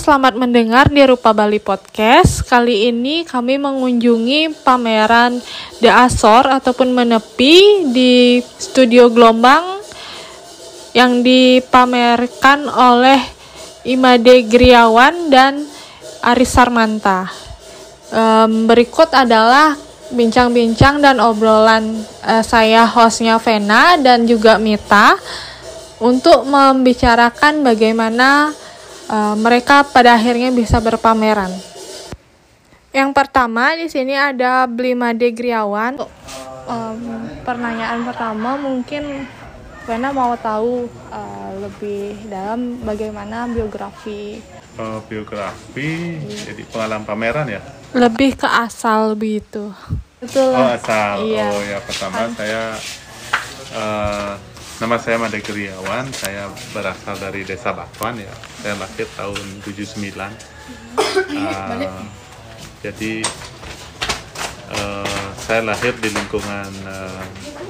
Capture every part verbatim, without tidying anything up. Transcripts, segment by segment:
selamat mendengar di Rupa Bali Podcast. Kali ini kami mengunjungi pameran The Azor ataupun Menepi di Studio Gelombang yang dipamerkan oleh Imade Griawan dan Aris Sarmanta. Um, berikut adalah bincang-bincang dan obrolan uh, saya hostnya Vena dan juga Mita untuk membicarakan bagaimana Uh, mereka pada akhirnya bisa berpameran. Yang pertama di sini ada Imade Griawan. Um, pertanyaan pertama mungkin Vena mau tahu uh, lebih dalam bagaimana biografi. Uh, biografi, iya. Jadi pengalaman pameran ya? Lebih ke asal begitu. Betul. Oh asal. Iya. Oh ya pertama An- saya. Uh, Nama saya Imade Griawan, saya berasal dari Desa Batuan ya. Saya lahir tahun tujuh puluh sembilan. Uh, jadi uh, saya lahir di lingkungan uh,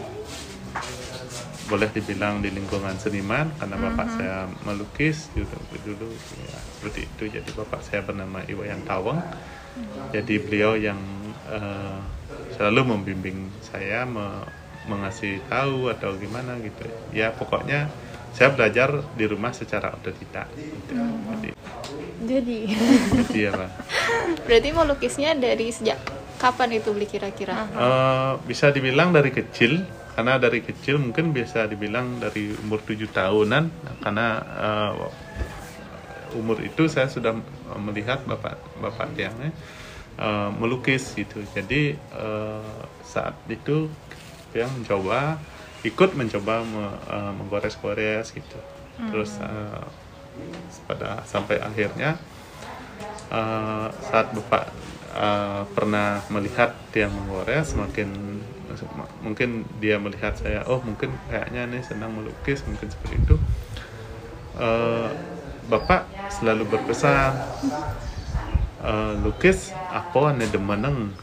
boleh dibilang di lingkungan seniman karena bapak uh-huh. saya melukis dulu dulu ya, seperti itu. Jadi bapak saya bernama Iwayan Tawang. Jadi beliau yang uh, selalu membimbing saya me- mengasih tahu atau gimana gitu ya, pokoknya saya belajar di rumah secara otodidak gitu. hmm. jadi jadi jadi apa berarti melukisnya dari sejak kapan itu beli kira-kira? Uh, bisa dibilang dari kecil, karena dari kecil mungkin bisa dibilang dari umur tujuh tahunan karena uh, umur itu saya sudah melihat bapak bapak tiangnya uh, melukis gitu. Jadi uh, saat itu yang mencoba ikut mencoba me, uh, menggores-gores gitu. Hmm. Terus uh, pada sampai akhirnya uh, saat bapak uh, pernah melihat dia menggores, makin mungkin dia melihat saya, oh mungkin kayaknya nih senang melukis, mungkin seperti itu. Uh, bapak selalu berpesan, uh, lukis apa ane demeneng.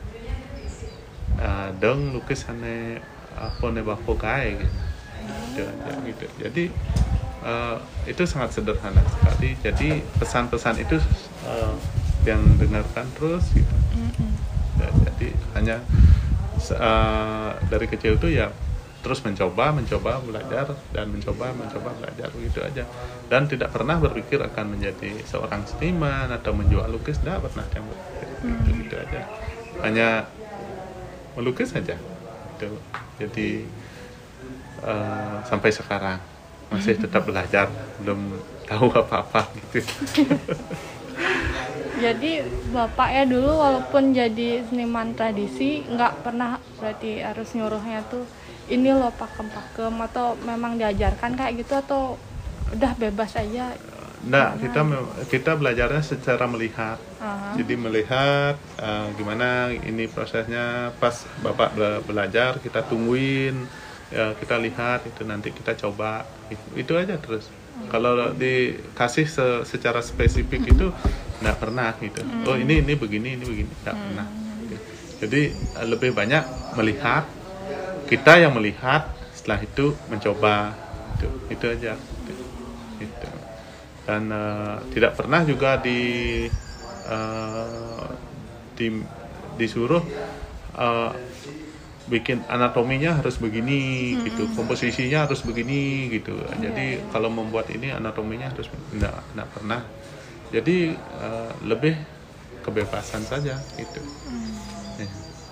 Uh, dong lukis ane apa ne bapo kai gitu. gitu. Jadi uh, itu sangat sederhana sekali. Jadi pesan-pesan itu uh, yang dengarkan terus gitu. Mm-hmm. Ya, jadi hanya uh, dari kecil itu ya terus mencoba, mencoba belajar dan mencoba, mencoba belajar gitu aja. Dan tidak pernah berpikir akan menjadi seorang seniman atau menjual lukis, tidak pernah yang berpikir mm-hmm. gitu, gitu aja. Hanya melukis saja gitu. Jadi uh, sampai sekarang masih tetap belajar, belum tahu apa-apa gitu. Jadi bapak ya dulu walaupun jadi seniman tradisi nggak pernah berarti harus nyuruhnya tuh ini loh pakem-pakem, atau memang diajarkan kayak gitu atau udah bebas aja? Nah, kita kita belajarnya secara melihat. Uh-huh. Jadi melihat uh, gimana ini prosesnya, pas bapak be- belajar kita tungguin, ya, kita lihat itu nanti kita coba itu, itu aja terus. Uh-huh. Kalau dikasih se- secara spesifik uh-huh. itu nggak pernah gitu. Uh-huh. Oh ini ini begini ini begini nggak uh-huh. pernah. Gitu. Jadi uh, lebih banyak melihat, kita yang melihat, setelah itu mencoba itu itu aja. Gitu. Gitu. Dan uh, tidak pernah juga di, uh, di disuruh uh, bikin anatominya harus begini hmm. gitu, komposisinya harus begini gitu. Jadi yeah. kalau membuat ini anatominya harus enggak, enggak pernah. Jadi uh, lebih kebebasan saja gitu. Hmm. Ya.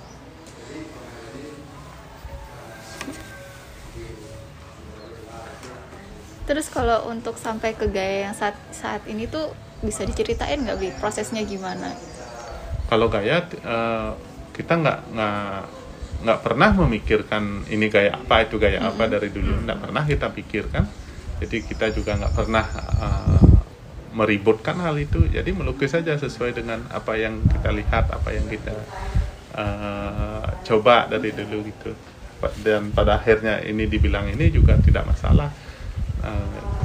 Terus kalau untuk sampai ke gaya yang saat saat ini tuh bisa diceritain nggak Bi prosesnya gimana? Kalau gaya uh, kita nggak nggak nggak pernah memikirkan ini gaya apa itu gaya mm-hmm. apa dari dulu, nggak pernah kita pikirkan. Jadi kita juga nggak pernah uh, meributkan hal itu. Jadi melukis saja sesuai dengan apa yang kita lihat, apa yang kita uh, coba dari dulu gitu. Dan pada akhirnya ini dibilang ini juga tidak masalah.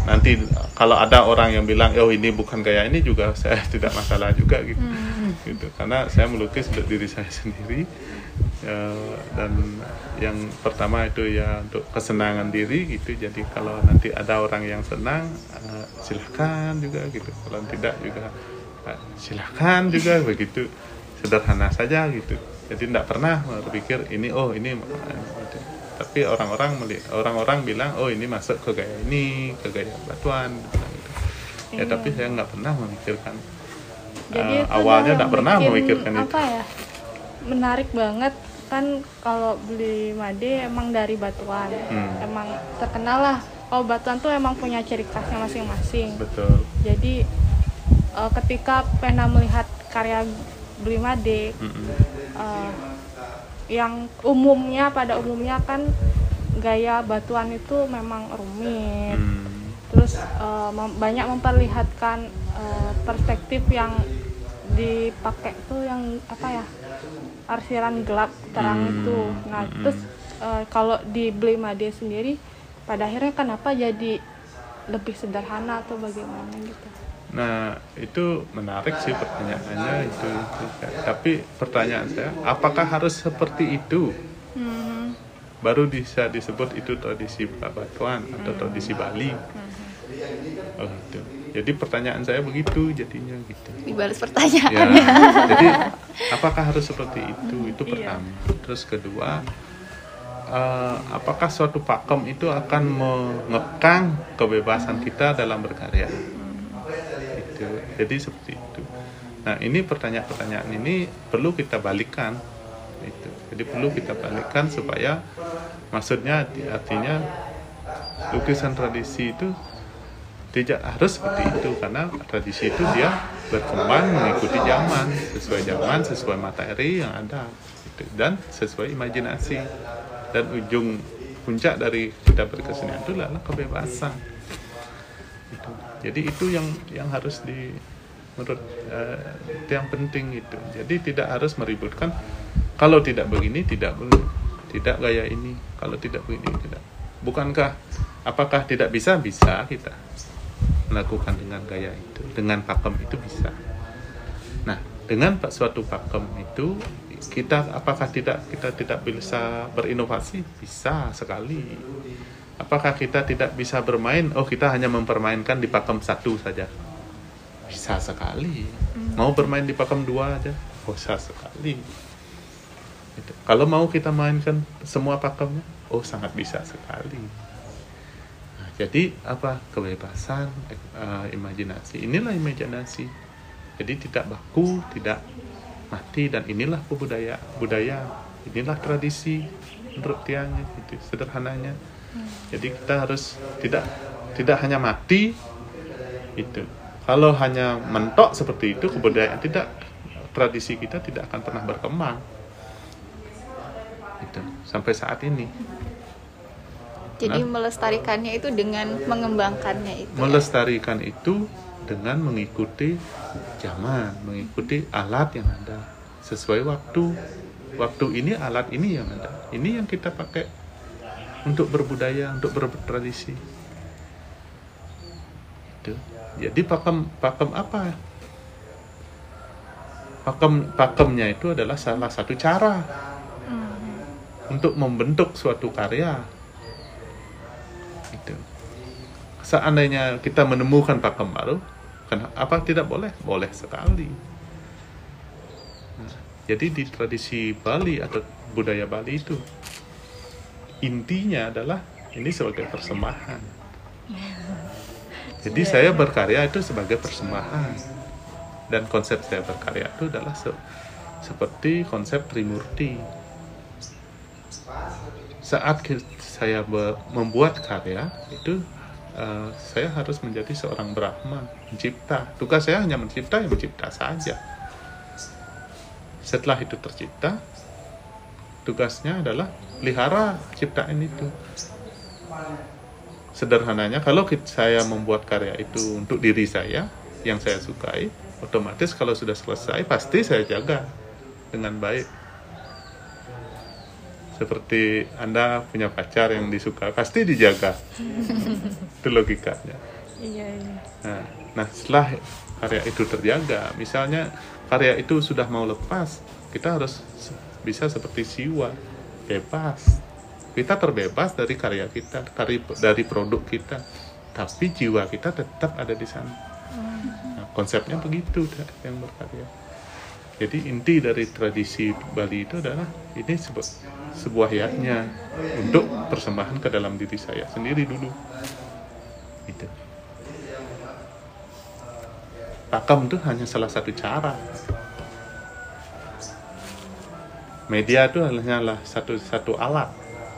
nanti kalau ada orang yang bilang oh ini bukan gaya ini juga saya tidak masalah juga gitu hmm. gitu karena saya melukis untuk diri saya sendiri ya, dan yang pertama itu ya untuk kesenangan diri gitu. Jadi kalau nanti ada orang yang senang uh, silahkan juga gitu, kalau tidak juga uh, silahkan juga begitu, sederhana saja gitu. Jadi tidak pernah berpikir ini oh ini gitu. Tapi orang-orang orang-orang bilang oh ini masuk ke gaya ini, ke gaya batuan gitu. Ya iya. Tapi saya nggak pernah memikirkan. Jadi uh, awalnya nggak pernah memikirkan apa itu. Ya? Menarik banget kan kalau beli Made emang dari batuan, hmm. emang terkenal lah. Oh batuan tuh emang punya ciri khasnya masing-masing. Betul. Jadi uh, ketika pernah melihat karya beli Made. Hmm. Uh, yang umumnya pada umumnya kan gaya batuan itu memang rumit, hmm. terus uh, mem- banyak memperlihatkan uh, perspektif yang dipakai tuh yang apa ya arsiran gelap terang hmm. itu. Nah hmm. terus uh, kalau di Beli Made sendiri pada akhirnya kenapa jadi lebih sederhana atau bagaimana gitu? Nah itu menarik sih pertanyaannya itu, itu. Tapi pertanyaan saya, apakah harus seperti itu mm-hmm. baru bisa disebut itu tradisi batuan mm-hmm. atau tradisi Bali? Mm-hmm. Oh gitu. Jadi pertanyaan saya begitu jadinya gitu. Dibalas pertanyaannya. Ya, jadi apakah harus seperti itu? Itu pertama. Iya. Terus kedua, uh, apakah suatu pakem itu akan mengekang kebebasan kita dalam berkarya? Jadi seperti itu. Nah ini pertanyaan-pertanyaan ini perlu kita balikkan itu. Jadi perlu kita balikkan supaya maksudnya artinya lukisan tradisi itu tidak harus seperti itu, karena tradisi itu dia berkembang mengikuti zaman, sesuai zaman, sesuai materi yang ada gitu, dan sesuai imajinasi. Dan ujung puncak dari kita berkesenian itu adalah kebebasan. Itu. Jadi itu yang yang harus di menurut uh, yang penting itu. Jadi tidak harus meributkan. Kalau tidak begini tidak tidak gaya ini. Kalau tidak begini tidak. Bukankah apakah tidak bisa? Bisa kita melakukan dengan gaya itu, dengan pakem itu bisa. Nah, dengan suatu pakem itu kita apakah tidak kita tidak bisa berinovasi? Bisa sekali. Apakah kita tidak bisa bermain? Oh, kita hanya mempermainkan di pakem satu saja. Bisa sekali. Mau bermain di pakem dua aja? Oh, bisa sekali. Gitu. Kalau mau kita mainkan semua pakemnya? Oh, sangat bisa sekali. Nah, jadi apa? Kebebasan, uh, imajinasi. Inilah imajinasi. Jadi tidak baku, tidak mati, dan inilah budaya. Budaya. Inilah tradisi menurut tiangnya. Gitu, sederhananya. Jadi kita harus tidak tidak hanya mati itu. Kalau hanya mentok seperti itu, kebudayaan tidak, tradisi kita tidak akan pernah berkembang. Itu sampai saat ini. Jadi nah, melestarikannya itu dengan mengembangkannya itu. Melestarikan ya? Itu dengan mengikuti zaman, mengikuti alat yang ada sesuai waktu. Waktu ini alat ini yang ada. Ini yang kita pakai untuk berbudaya, untuk bertradisi. Itu. Jadi pakem pakem apa? Pakem pakemnya itu adalah salah satu cara mm-hmm. untuk membentuk suatu karya. Itu. Seandainya kita menemukan pakem baru, apa tidak boleh? Boleh sekali. Nah, jadi di tradisi Bali atau budaya Bali itu intinya adalah ini sebagai persembahan. Jadi yeah. saya berkarya itu sebagai persembahan. Dan konsep saya berkarya itu adalah se- seperti konsep Trimurti. Saat saya ber- membuat karya itu uh, saya harus menjadi seorang Brahma, mencipta. Tugas saya hanya mencipta, ya mencipta saja. Setelah itu tercipta, tugasnya adalah pelihara ciptaan itu. Sederhananya, kalau saya membuat karya itu untuk diri saya yang saya sukai, otomatis kalau sudah selesai pasti saya jaga dengan baik. Seperti Anda punya pacar yang disuka, pasti dijaga. Itu logikanya. Iya, iya. Nah, nah setelah karya itu terjaga, misalnya karya itu sudah mau lepas, kita harus bisa seperti Siwa, bebas. Kita terbebas dari karya kita, dari dari produk kita, tapi jiwa kita tetap ada di sana. Nah, konsepnya begitu yang berkarya. Jadi inti dari tradisi Bali itu adalah ini sebu- sebuah yatnya untuk persembahan ke dalam diri saya sendiri dulu. Gitu. Pakem itu hanya salah satu cara. Media itu hanyalah satu satu alat.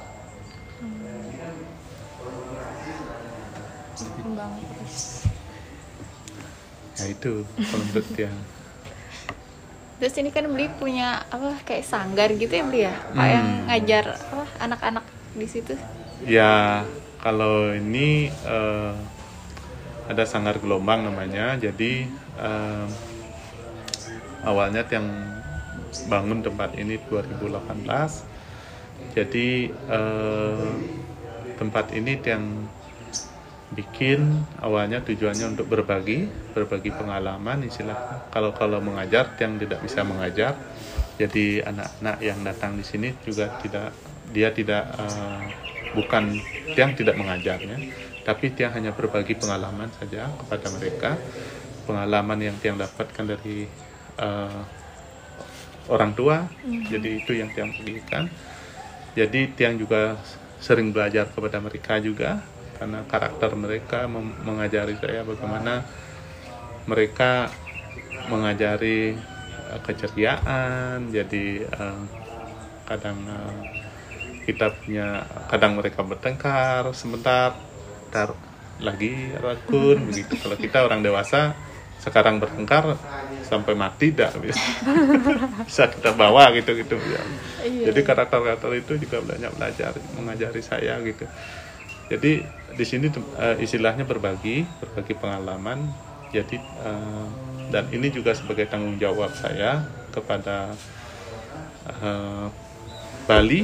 Kembang terus. Ya itu kalau menurut dia. Terus ini kan Beli punya apa kayak sanggar gitu ya Beli ya, Pak Hmm. yang ngajar apa anak-anak di situ. Ya kalau ini eh, ada Sanggar Gelombang namanya. Jadi eh, awalnya yang bangun tempat ini dua ribu delapan belas. Jadi eh, tempat ini yang bikin awalnya tujuannya untuk berbagi, berbagi pengalaman istilahnya. Kalau kalau mengajar, yang tidak bisa mengajar, jadi anak-anak yang datang di sini juga tidak, dia tidak uh, bukan yang tidak mengajarnya, tapi dia hanya berbagi pengalaman saja kepada mereka, pengalaman yang dia dapatkan dari uh, orang tua. Mm-hmm. Jadi itu yang dia bagikan. Jadi Tiang juga sering belajar kepada mereka juga. Karena karakter mereka mem- mengajari saya bagaimana mereka mengajari uh, keceriaan. Jadi uh, kadang uh, kita punya, kadang mereka bertengkar sebentar, tar lagi rakun begitu. Kalau kita orang dewasa sekarang bertengkar sampai mati tidak bisa kita bawa gitu gitu ya. Jadi karakter-karakter itu juga banyak belajar mengajari saya gitu. Jadi di sini uh, istilahnya berbagi, berbagi pengalaman. Jadi uh, dan ini juga sebagai tanggung jawab saya kepada uh, Bali,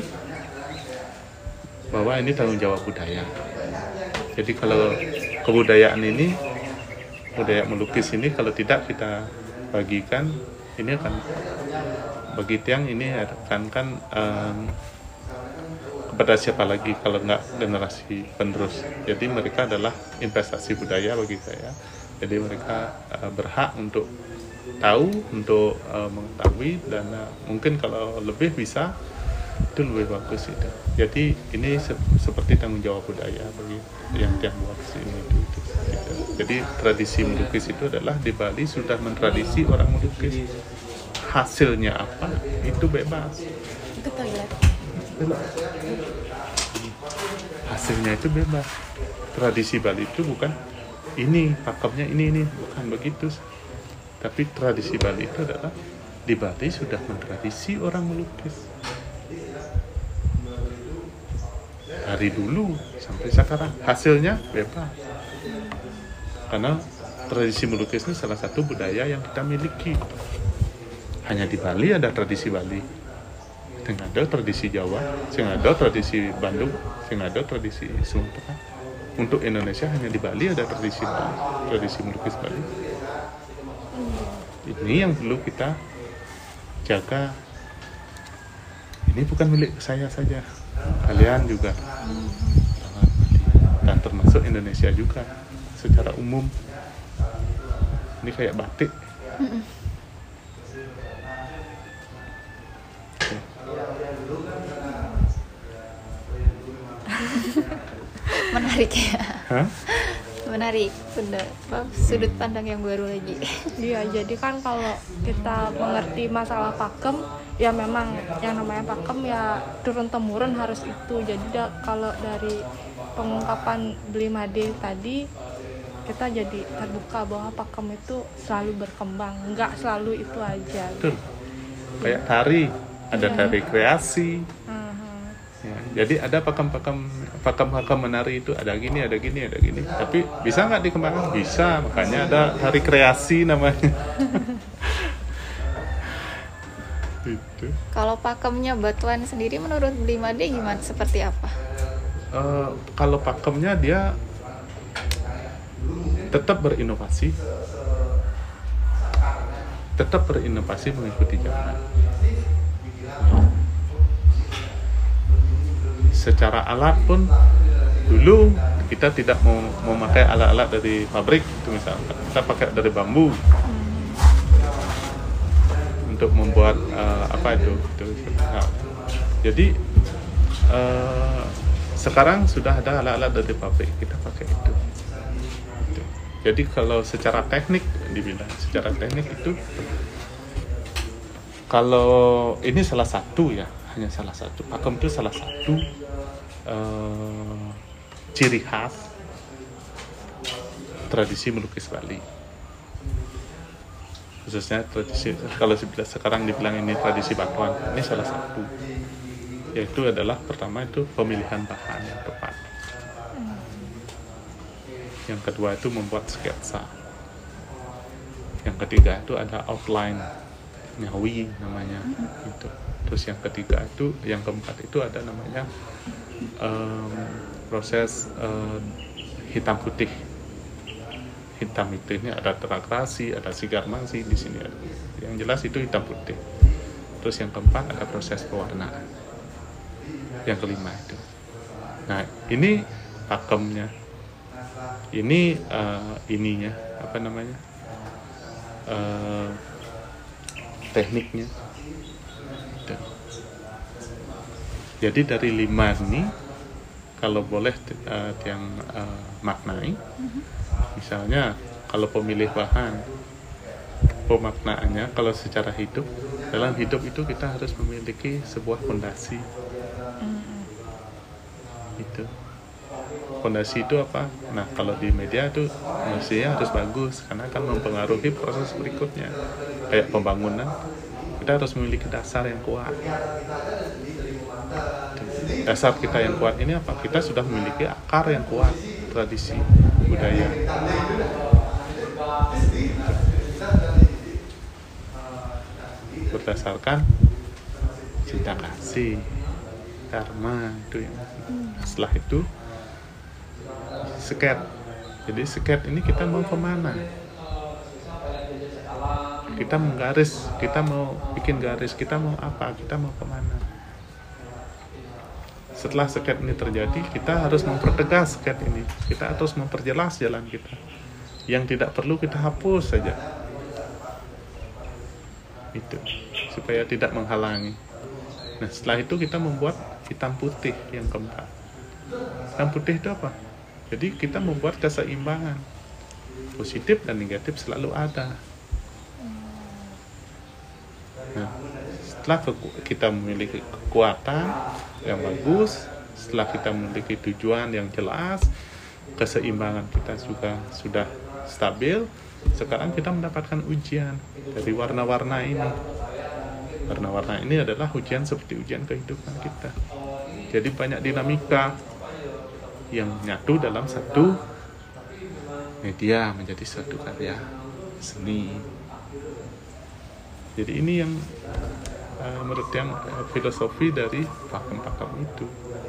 bahwa ini tanggung jawab budaya. Jadi kalau kebudayaan ini, budaya melukis ini kalau tidak kita bagikan, ini akan bagi Tiang ini akan kan um, kepada siapa lagi kalau nggak generasi penerus. Jadi mereka adalah investasi budaya bagi saya. Jadi mereka uh, berhak untuk tahu, untuk uh, mengetahui, dan uh, mungkin kalau lebih bisa itu lebih bagus itu. Jadi ini se- seperti tanggung jawab budaya bagi yang Tiang buat sini itu, itu, gitu. Jadi tradisi melukis itu adalah di Bali sudah mentradisi orang melukis. Hasilnya apa itu bebas. Itu toilet. Hasilnya itu bebas. Tradisi Bali itu bukan ini pakemnya ini ini bukan begitu. Tapi tradisi Bali itu adalah di Bali sudah mentradisi orang melukis dari dulu sampai sekarang. Hasilnya bebas. Karena tradisi melukis ini salah satu budaya yang kita miliki. Hanya di Bali ada tradisi Bali. Sing ada tradisi Jawa, sing ada tradisi Bandung, sing ada tradisi Sumatera. Untuk Indonesia hanya di Bali ada tradisi Bali, tradisi melukis Bali. Ini yang perlu kita jaga. Ini bukan milik saya saja, kalian juga, dan termasuk Indonesia juga secara umum. Ini kayak batik. Menarik ya. Hah? Menarik, sudut, sudut pandang yang baru lagi. Iya, jadi kan kalau kita mengerti masalah pakem, ya memang yang namanya pakem ya turun temurun harus itu. Jadi da, kalau dari pengungkapan Beli Made tadi, kita jadi terbuka bahwa pakem itu selalu berkembang, nggak selalu itu aja. Betul. Kayak tari, ada tari kreasi. Ya, jadi ada pakem-pakem pakem-pakem menari itu ada gini, ada gini, ada gini. Tapi bisa nggak dikembangkan? Bisa, makanya ada tari kreasi namanya. Itu. Kalau pakemnya Batuan sendiri menurut Beli Made gimana? Seperti apa? Uh, kalau pakemnya dia tetap berinovasi, tetap berinovasi mengikuti zaman. Secara alat pun dulu kita tidak mau memakai alat-alat dari pabrik itu misalnya, kita pakai dari bambu untuk membuat uh, apa itu, itu nah, jadi uh, sekarang sudah ada alat-alat dari pabrik, kita pakai itu. Itu. Jadi kalau secara teknik dibilang, secara teknik itu kalau ini salah satu ya, hanya salah satu. Pakem itu salah satu uh, ciri khas tradisi melukis Bali. Khususnya tradisi, kalau sekarang dibilang ini tradisi batuan, ini salah satu. Yaitu adalah pertama itu pemilihan bahan yang tepat. Yang kedua itu membuat sketsa. Yang ketiga itu ada outline, nyawi namanya itu. Terus yang ketiga itu, yang keempat itu ada namanya um, proses uh, hitam putih. Hitam itu ini ada terakrasi, ada sigar mangsi di sini ada. Yang jelas itu hitam putih. Terus yang keempat ada proses pewarnaan. Yang kelima itu. Nah ini pakemnya. Ini uh, ininya apa namanya? Uh, tekniknya. Jadi dari lima ini, kalau boleh uh, yang uh, maknai, misalnya kalau pemilih bahan, pemaknaannya kalau secara hidup, dalam hidup itu kita harus memiliki sebuah fondasi. Itu fondasi itu apa? Nah kalau di media itu fondasinya harus bagus karena akan mempengaruhi proses berikutnya. Kayak pembangunan, kita harus memiliki dasar yang kuat. Dasar kita yang kuat ini apa? Kita sudah memiliki akar yang kuat, tradisi, budaya. Berdasarkan cinta kasih, karma itu yang. Setelah itu sket. Jadi sket ini kita mau kemana? Kita menggaris, kita mau bikin garis, kita mau apa? Kita mau kemana? Setelah sket ini terjadi, kita harus mempertegas sket ini. Kita harus memperjelas jalan kita. Yang tidak perlu kita hapus saja. Itu supaya tidak menghalangi. Nah, setelah itu kita membuat hitam putih yang keempat. Hitam putih itu apa? Jadi kita membuat keseimbangan. Positif dan negatif selalu ada. Nah, setelah kita memiliki kekuatan yang bagus, setelah kita memiliki tujuan yang jelas, keseimbangan kita juga sudah stabil, sekarang kita mendapatkan ujian dari warna-warna ini. Warna-warna ini adalah ujian seperti ujian kehidupan kita. Jadi banyak dinamika yang nyatu dalam satu media menjadi suatu karya seni. Jadi ini yang uh, menurut yang uh, filosofi dari pakem-pakem itu.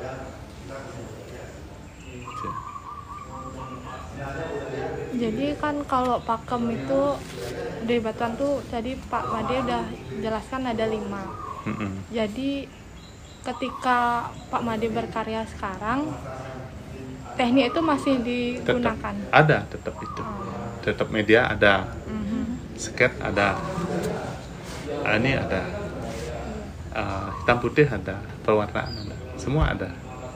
Jadi kan kalau pakem itu di batuan tuh tadi Pak Made udah jelaskan ada lima. Mm-hmm. Jadi ketika Pak Made berkarya sekarang, teknik itu masih digunakan? Tetap ada, tetap itu. Oh. Tetap media ada, mm-hmm. sket ada, ah, ini ada, uh, hitam putih ada, pewarnaan ada, semua ada.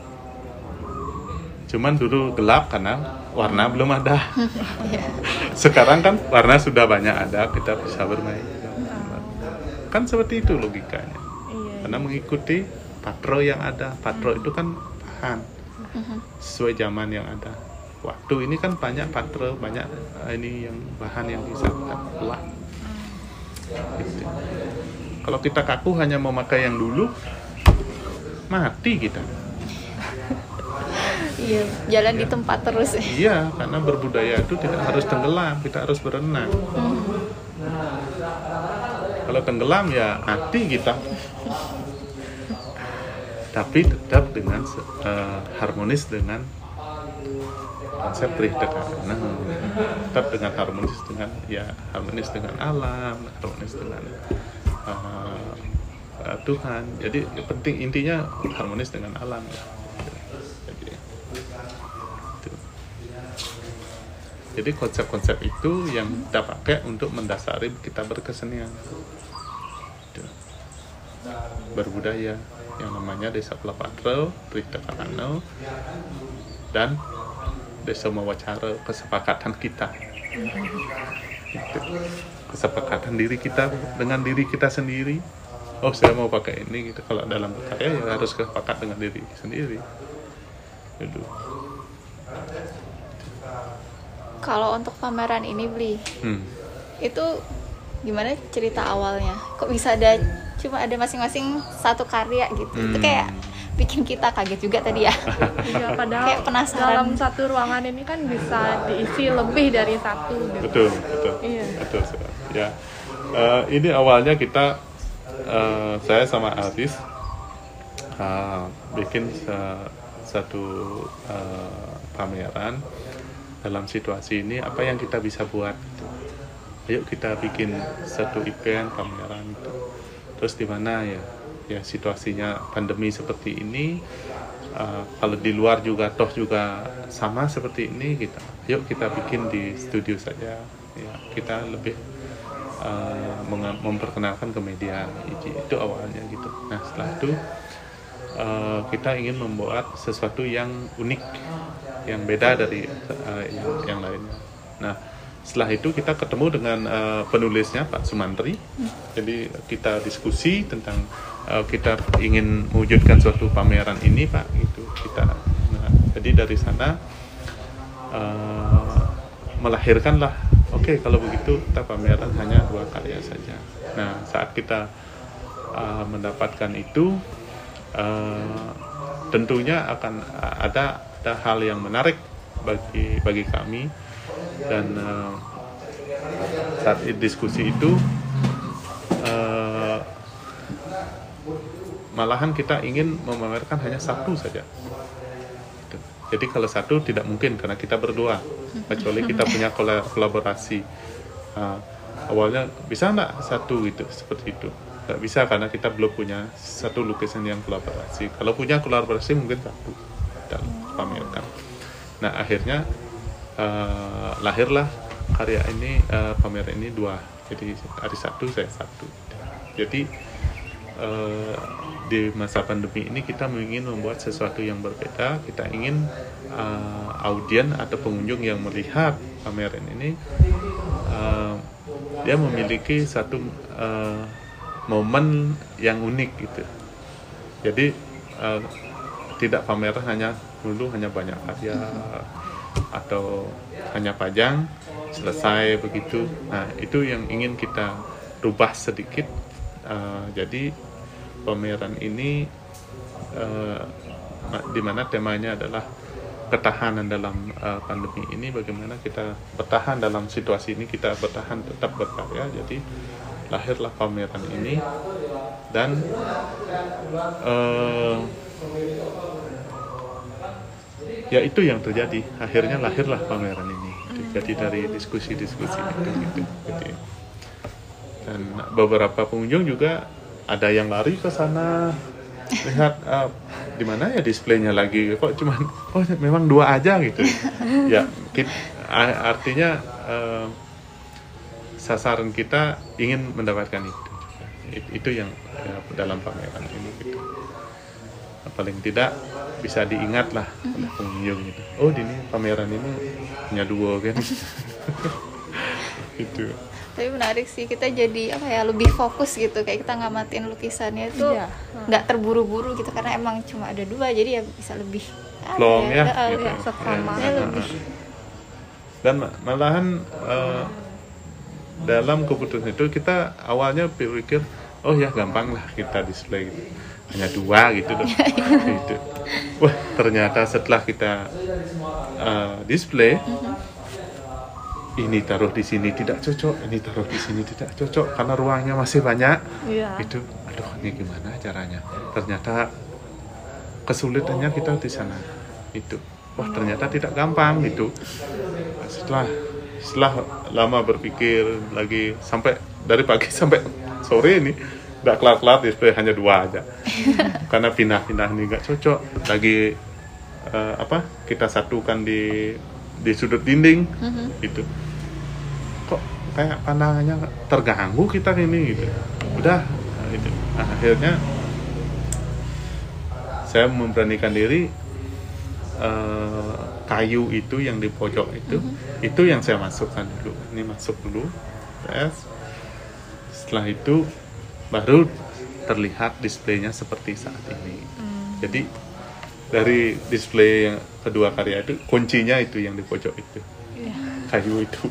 Cuman dulu gelap karena warna belum ada. Sekarang kan warna sudah banyak ada, kita bisa bermain. Kan seperti itu logikanya. Karena mengikuti patro yang ada. Patro itu kan bahan sesuai zaman yang ada. Waktu ini kan banyak patro, banyak ini yang bahan yang bisa kita buat. Gitu. Kalau kita kaku hanya memakai yang dulu, mati kita. Iya, jalan di tempat terus. Iya, karena berbudaya itu tidak harus tenggelam, kita harus berenang. Hmm. Kalau tenggelam ya mati kita. Tapi tetap dengan uh, harmonis dengan konsep Tridekana, tetap dengan harmonis dengan ya harmonis dengan alam, harmonis dengan uh, uh, Tuhan. Jadi penting intinya harmonis dengan alam. Jadi, itu. Jadi konsep-konsep itu yang kita pakai untuk mendasari kita berkesenian, itu. Berbudaya yang namanya Desa Pelapatro, Tridekana, dan Desa Mawacara, kesepakatan kita. Itu. Kesepakatan diri kita dengan diri kita sendiri. Oh, saya mau pakai ini gitu. Kalau dalam berkarya ya harus kesepakat dengan diri sendiri. Gitu. Kalau untuk pameran ini Bli, hmm. itu gimana cerita awalnya? Kok bisa ada cuma ada masing-masing satu karya gitu? Hmm. Itu kayak bikin kita kaget juga tadi ya. Iya, padahal kayak penasaran. Dalam satu ruangan ini kan bisa diisi lebih dari satu gitu. Betul, betul. Iya. Betul. Ya. Uh, ini awalnya kita uh, saya sama Altis uh, bikin uh, satu uh, pameran dalam situasi ini, apa yang kita bisa buat gitu. Ayo kita bikin satu event pameran gitu. Terus di mana ya ya situasinya pandemi seperti ini, uh, kalau di luar juga toh juga sama seperti ini kita. Yuk kita bikin di studio saja. Ya, kita lebih uh, memperkenalkan ke media. Itu awalnya gitu. Nah, setelah itu uh, kita ingin membuat sesuatu yang unik, yang beda dari uh, yang, yang lainnya. Nah, setelah itu kita ketemu dengan uh, penulisnya Pak Sumantri. Jadi kita diskusi tentang uh, kita ingin mewujudkan suatu pameran ini Pak. Itu kita. Nah, jadi dari sana uh, melahirkanlah. Oke, okay, kalau begitu kita pameran hanya dua karya saja. Nah, saat kita uh, mendapatkan itu, uh, tentunya akan ada ada hal yang menarik bagi bagi kami. Dan uh, saat diskusi itu uh, malahan kita ingin memamerkan hanya satu saja. Jadi kalau satu tidak mungkin karena kita berdua, kecuali kita punya kolaborasi. Uh, awalnya bisa nggak satu gitu seperti itu? Nggak bisa karena kita belum punya satu lukisan yang kolaborasi. Kalau punya kolaborasi mungkin satu kita pamerkan. Nah akhirnya Uh, lahirlah karya ini, uh, pameran ini dua. Jadi hari satu saya satu. Jadi uh, di masa pandemi ini kita ingin membuat sesuatu yang berbeda. Kita ingin uh, audien atau pengunjung yang melihat pameran ini uh, dia memiliki satu uh, momen yang unik gitu. Jadi uh, tidak pameran hanya dulu hanya banyak karya atau hanya pajang selesai begitu. Nah itu yang ingin kita rubah sedikit. Uh, jadi pameran ini uh, di mana temanya adalah ketahanan dalam uh, pandemi ini, bagaimana kita bertahan dalam situasi ini, kita bertahan tetap berkarya. Jadi lahirlah pameran ini dan uh, ya itu yang terjadi, akhirnya lahirlah pameran ini. Jadi dari diskusi-diskusi itu gitu. Jadi, dan beberapa pengunjung juga ada yang lari ke sana lihat uh, di mana ya displaynya lagi, kok cuman oh memang dua aja gitu. Ya kita, artinya uh, sasaran kita ingin mendapatkan itu. Itu yang ya, dalam pameran ini gitu. Paling tidak bisa diingat lah oleh pengunjung gitu. Oh ini pameran ini hanya dua kan. Gitu. Tapi menarik sih, kita jadi apa ya, lebih fokus gitu, kayak kita ngamatin lukisannya itu nggak iya. terburu-buru gitu karena emang cuma ada dua, jadi ya bisa lebih long ya, ya, gitu. ya sekamanya ya, lebih. Dan malahan uh, dalam keputusan itu kita awalnya pikir oh ya gampang lah kita display gitu. Hanya dua gitu dong. Gitu. Wah ternyata setelah kita uh, display, mm-hmm. ini taruh di sini tidak cocok, ini taruh di sini tidak cocok karena ruangnya masih banyak. Yeah. Itu, aduh ini gimana caranya? Ternyata kesulitannya kita di sana itu. wah ternyata tidak gampang gitu. Setelah setelah lama berpikir lagi sampai dari pagi sampai sore ini nggak kelar-kelar display hanya dua aja karena pindah-pindah ini nggak cocok lagi. Uh, apa kita satukan di di sudut dinding mm-hmm. gitu, kok kayak pandangannya terganggu kita ini gitu. Udah nah, gitu. Nah, akhirnya saya memberanikan diri, uh, kayu itu yang di pojok itu mm-hmm. itu yang saya masukkan dulu, ini masuk dulu tes. Setelah itu baru terlihat displaynya seperti saat ini. mm. Jadi dari display yang kedua karya itu kuncinya itu yang di pojok itu, yeah. kayu itu.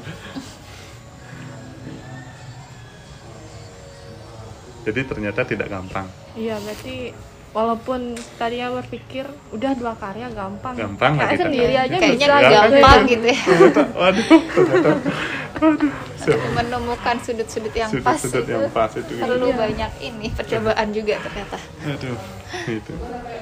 Jadi ternyata tidak gampang. Iya, berarti walaupun tadinya berpikir udah dua karya gampang, gampang kayak sendiri aja kayaknya bisa gampang gitu ya. Ternyata, waduh, ternyata, waduh, menemukan sudut-sudut yang sudut, pas sudut itu yang pas itu perlu gitu. Banyak ini percobaan juga ternyata. Aduh, itu.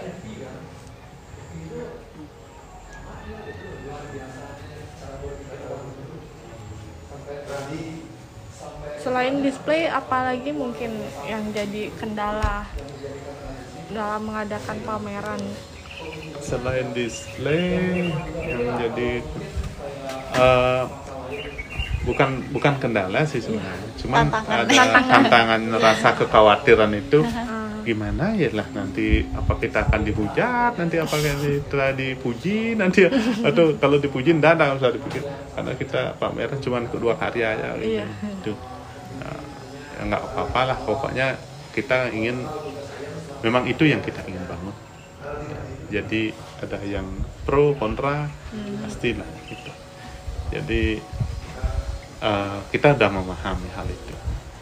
Selain display, apalagi mungkin yang jadi kendala dalam mengadakan pameran? Selain display yang jadi uh, bukan bukan kendala sih sebenarnya, cuman tantangan. ada tantangan. tantangan rasa kekhawatiran itu gimana ya lah nanti apa kita akan dihujat, nanti apa kita dipuji nanti atau kalau dipuji enggak enggak usah dipikir karena kita pameran cuman kedua karya aja gitu. Iya. Itu nah, ya nggak apa-apa lah, pokoknya kita ingin memang itu yang kita ingin bangun. Jadi ada yang pro kontra hmm. pastilah gitu. Jadi uh, kita udah memahami hal itu.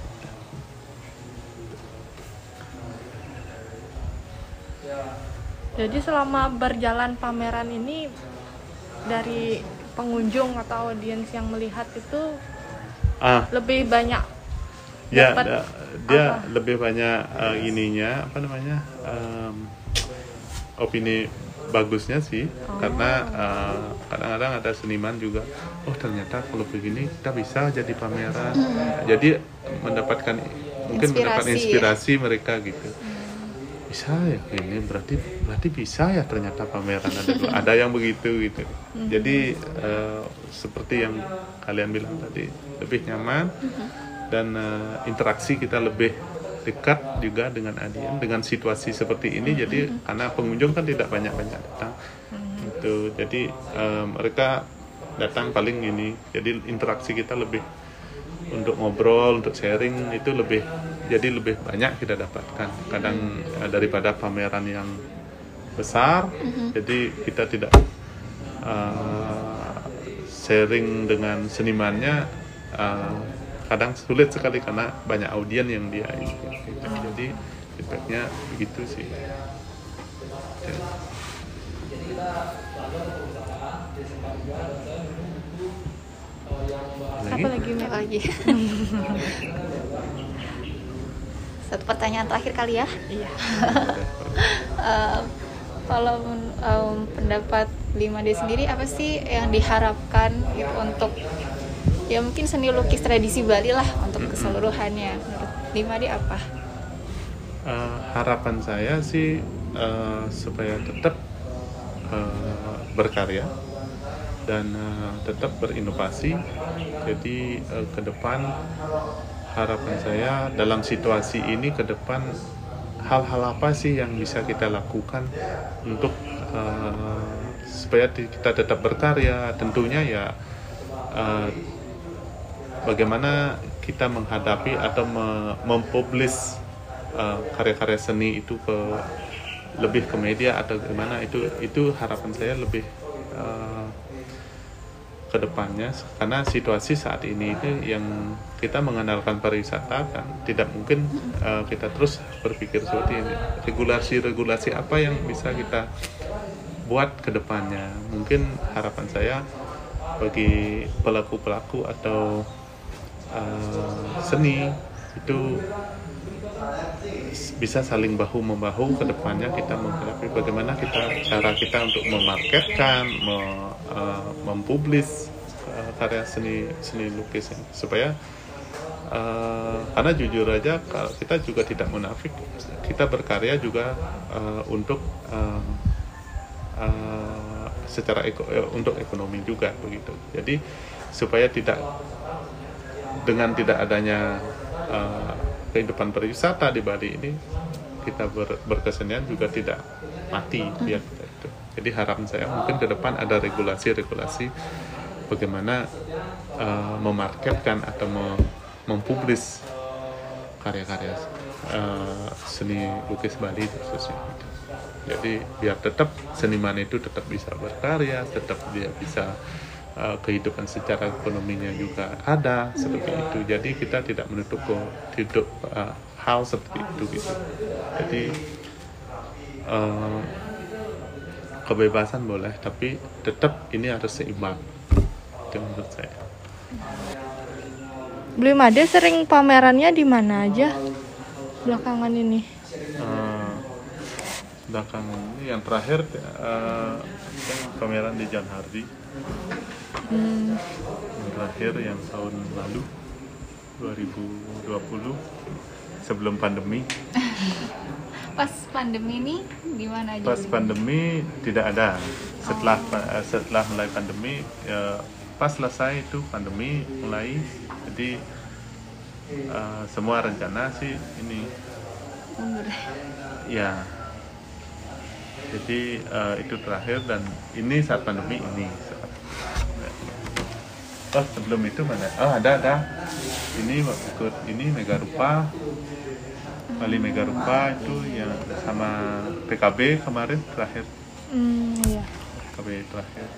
Jadi selama berjalan pameran ini dari pengunjung atau audiens yang melihat itu ah, lebih banyak ya dapat da, dia apa? lebih banyak uh, ininya apa namanya um, opini bagusnya sih oh. Karena uh, kadang-kadang ada seniman juga oh ternyata kalau begini kita bisa jadi pameran hmm. Jadi mendapatkan mungkin inspirasi, mendapat inspirasi ya? Mereka gitu hmm. Bisa ya ini berarti berarti bisa ya ternyata pameran ada ada yang begitu gitu hmm. Jadi uh, seperti yang kalian bilang tadi lebih nyaman hmm. Dan uh, interaksi kita lebih dekat juga dengan Adian dengan situasi seperti ini. Mm-hmm. Jadi karena pengunjung kan tidak banyak-banyak datang mm-hmm. Itu jadi um, mereka datang paling ini, jadi interaksi kita lebih untuk ngobrol, untuk sharing itu lebih jadi lebih banyak kita dapatkan kadang mm-hmm. uh, daripada pameran yang besar. Mm-hmm. Jadi kita tidak uh, sharing dengan senimannya uh, kadang sulit sekali karena banyak audien yang dia gitu. Jadi feedbacknya begitu sih. Lagi? Apa lagi? Apa lagi? Satu pertanyaan terakhir kali ya. Iya. um, kalau um, pendapat lima D sendiri apa sih yang diharapkan gitu untuk ya mungkin seni lukis tradisi Bali lah untuk mm-hmm. keseluruhannya. Menurut lima D apa? Uh, harapan saya sih uh, supaya tetap uh, berkarya dan uh, tetap berinovasi. Jadi uh, ke depan harapan saya dalam situasi ini ke depan hal-hal apa sih yang bisa kita lakukan untuk uh, supaya kita tetap berkarya. Tentunya ya uh, bagaimana kita menghadapi atau mempublish uh, karya-karya seni itu ke lebih ke media atau gimana itu itu harapan saya lebih uh, ke depannya karena situasi saat ini itu yang kita mengandalkan pariwisata kan tidak mungkin uh, kita terus berpikir seperti ini. Regulasi-regulasi apa yang bisa kita buat ke depannya. Mungkin harapan saya bagi pelaku-pelaku atau Uh, seni itu bisa saling bahu membahu ke depannya kita menghadapi bagaimana kita cara kita untuk memarketkan, me, uh, mempublis uh, karya seni seni lukis ini supaya uh, karena jujur aja kita juga tidak munafik, kita berkarya juga uh, untuk uh, uh, secara eko, uh, untuk ekonomi juga begitu. Jadi supaya tidak dengan tidak adanya uh, kehidupan pariwisata di Bali ini, kita ber, berkesenian juga tidak mati biar itu. Jadi harapan saya mungkin ke depan ada regulasi-regulasi bagaimana uh, memarketkan atau mem, mempublis karya-karya uh, seni lukis Bali khususnya. Jadi biar tetap seniman itu tetap bisa berkarya, tetap dia bisa Uh, kehidupan secara ekonominya juga ada seperti itu. Jadi kita tidak menutup hidup uh, hal seperti itu gitu. Jadi uh, kebebasan boleh, tapi tetap ini harus seimbang. Itu menurut saya. Beli Made sering pamerannya di mana aja belakangan ini? Uh, belakangan ini yang terakhir uh, pameran di Jan Hardi. Hmm. Yang terakhir yang tahun lalu dua ribu dua puluh sebelum pandemi. Pas pandemi ini gimana aja? Pas pandemi tidak ada. Setelah oh. setelah mulai pandemi ya, pas selesai itu pandemi mulai, jadi uh, semua rencana sih ini. Mundur. Ya. Jadi uh, itu terakhir dan ini saat pandemi ini. Oh sebelum itu mana? Oh ada ada. Ini ikut ini Mega Rupa, Bali Mega Rupa itu yang sama P K B kemarin terakhir. Hmm iya. P K B terakhir.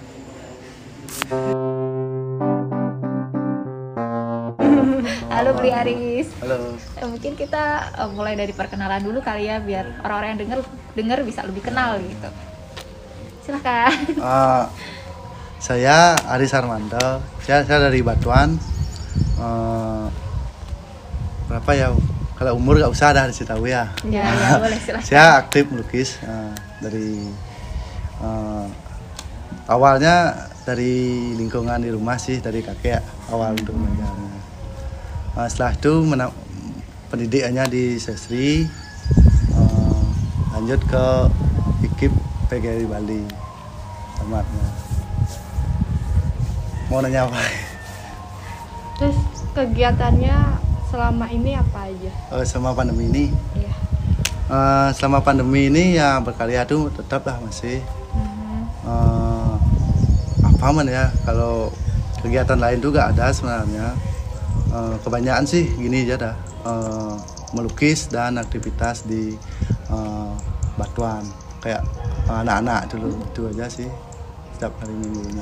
Halo Bli Aris. Halo. Eh, mungkin kita uh, mulai dari perkenalan dulu kali ya biar orang-orang yang dengar dengar bisa lebih kenal gitu. Silakan. Uh, saya Aris Armando. Saya, saya dari Batuan. Uh, berapa ya? Kalau umur nggak usah dah dikasih tahu ya. Ya, ya boleh silakan. Saya aktif melukis uh, dari uh, awalnya dari lingkungan di rumah sih, dari kakek awal untuk belajarnya. Uh, setelah itu mena- pendidikannya di Sesri, uh, lanjut ke I K I P P G R I Bali. Tamatnya. Mau nanya apa? Terus kegiatannya selama ini apa aja? Uh, selama pandemi ini? Iya. Uh, selama pandemi ini ya berkarya tuh tetap lah masih. Mm-hmm. Uh, apa man ya? Kalau kegiatan lain tuh gak ada sebenarnya. Uh, kebanyakan sih gini aja dah. Uh, melukis dan aktivitas di uh, Batuan kayak uh, anak-anak dulu itu aja sih setiap hari minggunya.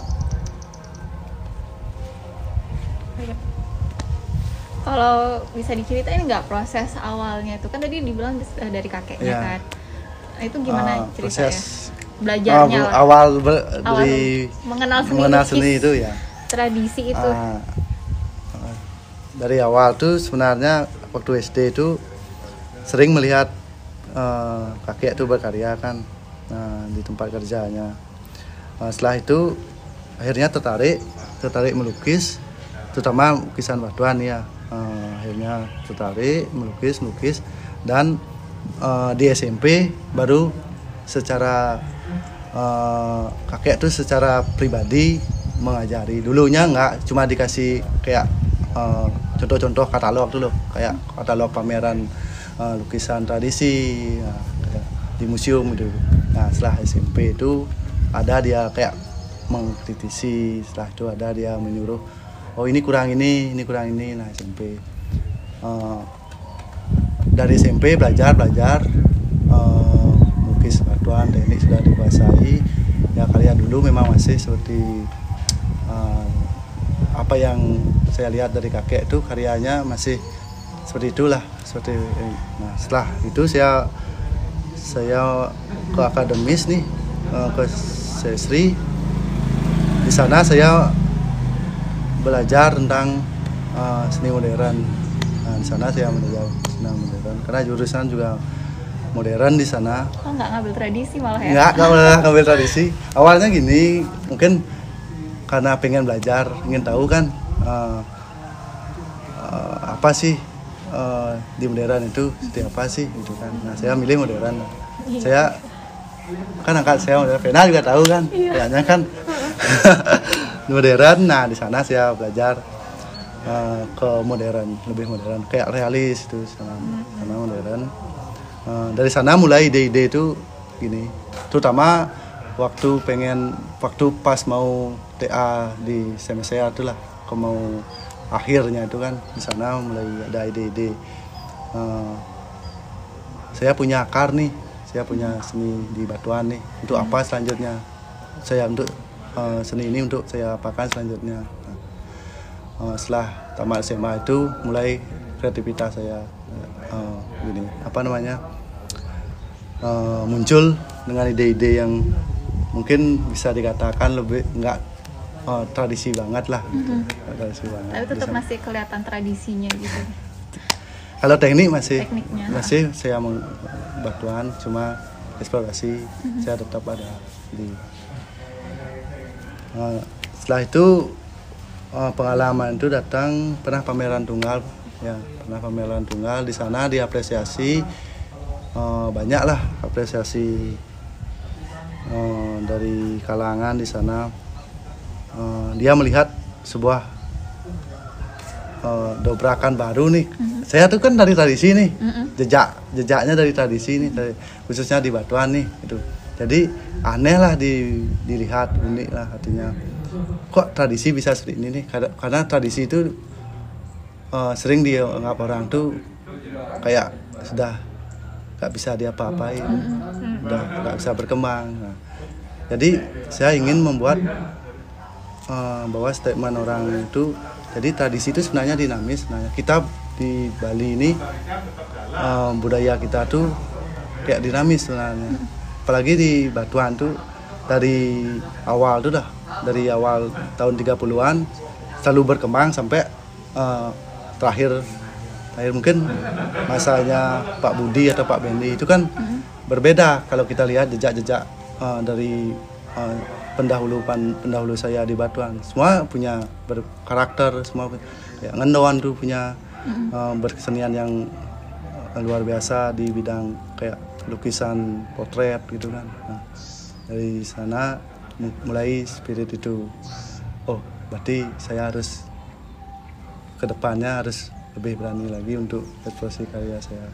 Kalau bisa diceritain nggak proses awalnya itu kan tadi dibilang dari kakeknya yeah. kan, nah, itu gimana uh, ceritanya? Proses belajarnya uh, awal ber, awal dari mengenal seni, mengenal seni itu ya. Tradisi itu. Uh, uh, dari awal tuh sebenarnya waktu S D itu sering melihat uh, kakek tuh berkarya kan uh, di tempat kerjanya. Uh, setelah itu akhirnya tertarik tertarik melukis, terutama lukisan Batuan ya. Uh, akhirnya tertarik melukis melukis dan uh, di S M P baru secara uh, kakek tuh secara pribadi mengajari. Dulunya nggak, cuma dikasih kayak uh, contoh-contoh katalog tuh loh, kayak katalog pameran uh, lukisan tradisi ya, kayak di museum gitu. Nah setelah S M P itu ada dia kayak mengkritisi, setelah itu ada dia menyuruh oh ini kurang ini, ini kurang ini. Nah S M P uh, dari S M P belajar belajar uh, lukis Batuan, teknik sudah dikuasai. Ya karya dulu memang masih seperti uh, apa yang saya lihat dari kakek itu karyanya masih seperti itulah, seperti. Nah setelah itu saya saya ke akademis nih, uh, ke Sesri. Di sana saya belajar tentang uh, seni modern. Nah, di sana saya belajar senang modern karena jurusan juga modern di sana. Oh, nggak ngambil tradisi malah ya? Nggak, nggak ngambil tradisi. Awalnya gini, mungkin karena pengen belajar, ingin tahu kan uh, uh, apa sih uh, di modern itu seperti apa sih gitu kan. Nah, saya milih modern. Saya kan angkat saya modern, Vena juga tahu kan, kayaknya kan modern. Nah, di sana saya belajar uh, ke modern, lebih modern, kayak realis itu sana, sana modern. Uh, dari sana mulai ide-ide itu gini, terutama waktu pengen waktu pas mau T A di S M S saya itulah, ke mau akhirnya itu kan di sana mulai ada ide-ide. Uh, saya punya akar nih, saya punya seni di batuan nih. Untuk apa selanjutnya? Saya untuk uh, seni ini untuk saya apakan selanjutnya? Nah, uh, setelah tamat S M A itu mulai kreativitas saya uh, gini, apa namanya? Uh, muncul dengan ide-ide yang mungkin bisa dikatakan lebih enggak uh, tradisi banget lah, mm-hmm. tradisi banget. Tapi tetap bisa. Masih kelihatan tradisinya gitu. Kalau teknik masih, Tekniknya. masih saya batuan, cuma eksplorasi mm-hmm. saya tetap ada di. Uh, setelah itu uh, pengalaman itu datang pernah pameran tunggal, ya pernah pameran tunggal di sana diapresiasi. Uh, banyak lah apresiasi uh, dari kalangan di sana. Uh, dia melihat sebuah uh, dobrakan baru nih. Mm-hmm. Saya tuh kan dari tradisi nih, mm-hmm. jejak jejaknya dari tradisi nih, dari, khususnya di batuan nih. Gitu. Jadi aneh lah di, dilihat, unik lah artinya. Kok tradisi bisa seperti ini nih? Karena, karena tradisi itu uh, sering dianggap orang tuh kayak sudah nggak bisa diapa-apain, mm-hmm. udah nggak bisa berkembang. Nah, jadi saya ingin membuat uh, bahwa statement orang itu, jadi tradisi itu sebenarnya dinamis. Sebenarnya kita di Bali ini uh, budaya kita tuh kayak dinamis sebenarnya. Apalagi di batuan tuh dari awal tuh dah, dari awal tahun tiga puluhan selalu berkembang sampai uh, terakhir. Terakhir mungkin masanya Pak Budi atau Pak Bendi itu kan mm-hmm. berbeda kalau kita lihat jejak-jejak uh, dari uh, pendahulu pendahulu saya di batuan. Semua punya berkarakter, semua kayak Ngendoan tuh punya mm-hmm. uh, berkesenian yang luar biasa di bidang kayak lukisan potret gitu kan. Nah, dari sana mulai spirit itu, oh berarti saya harus kedepannya harus lebih berani lagi untuk ekspresi karya saya.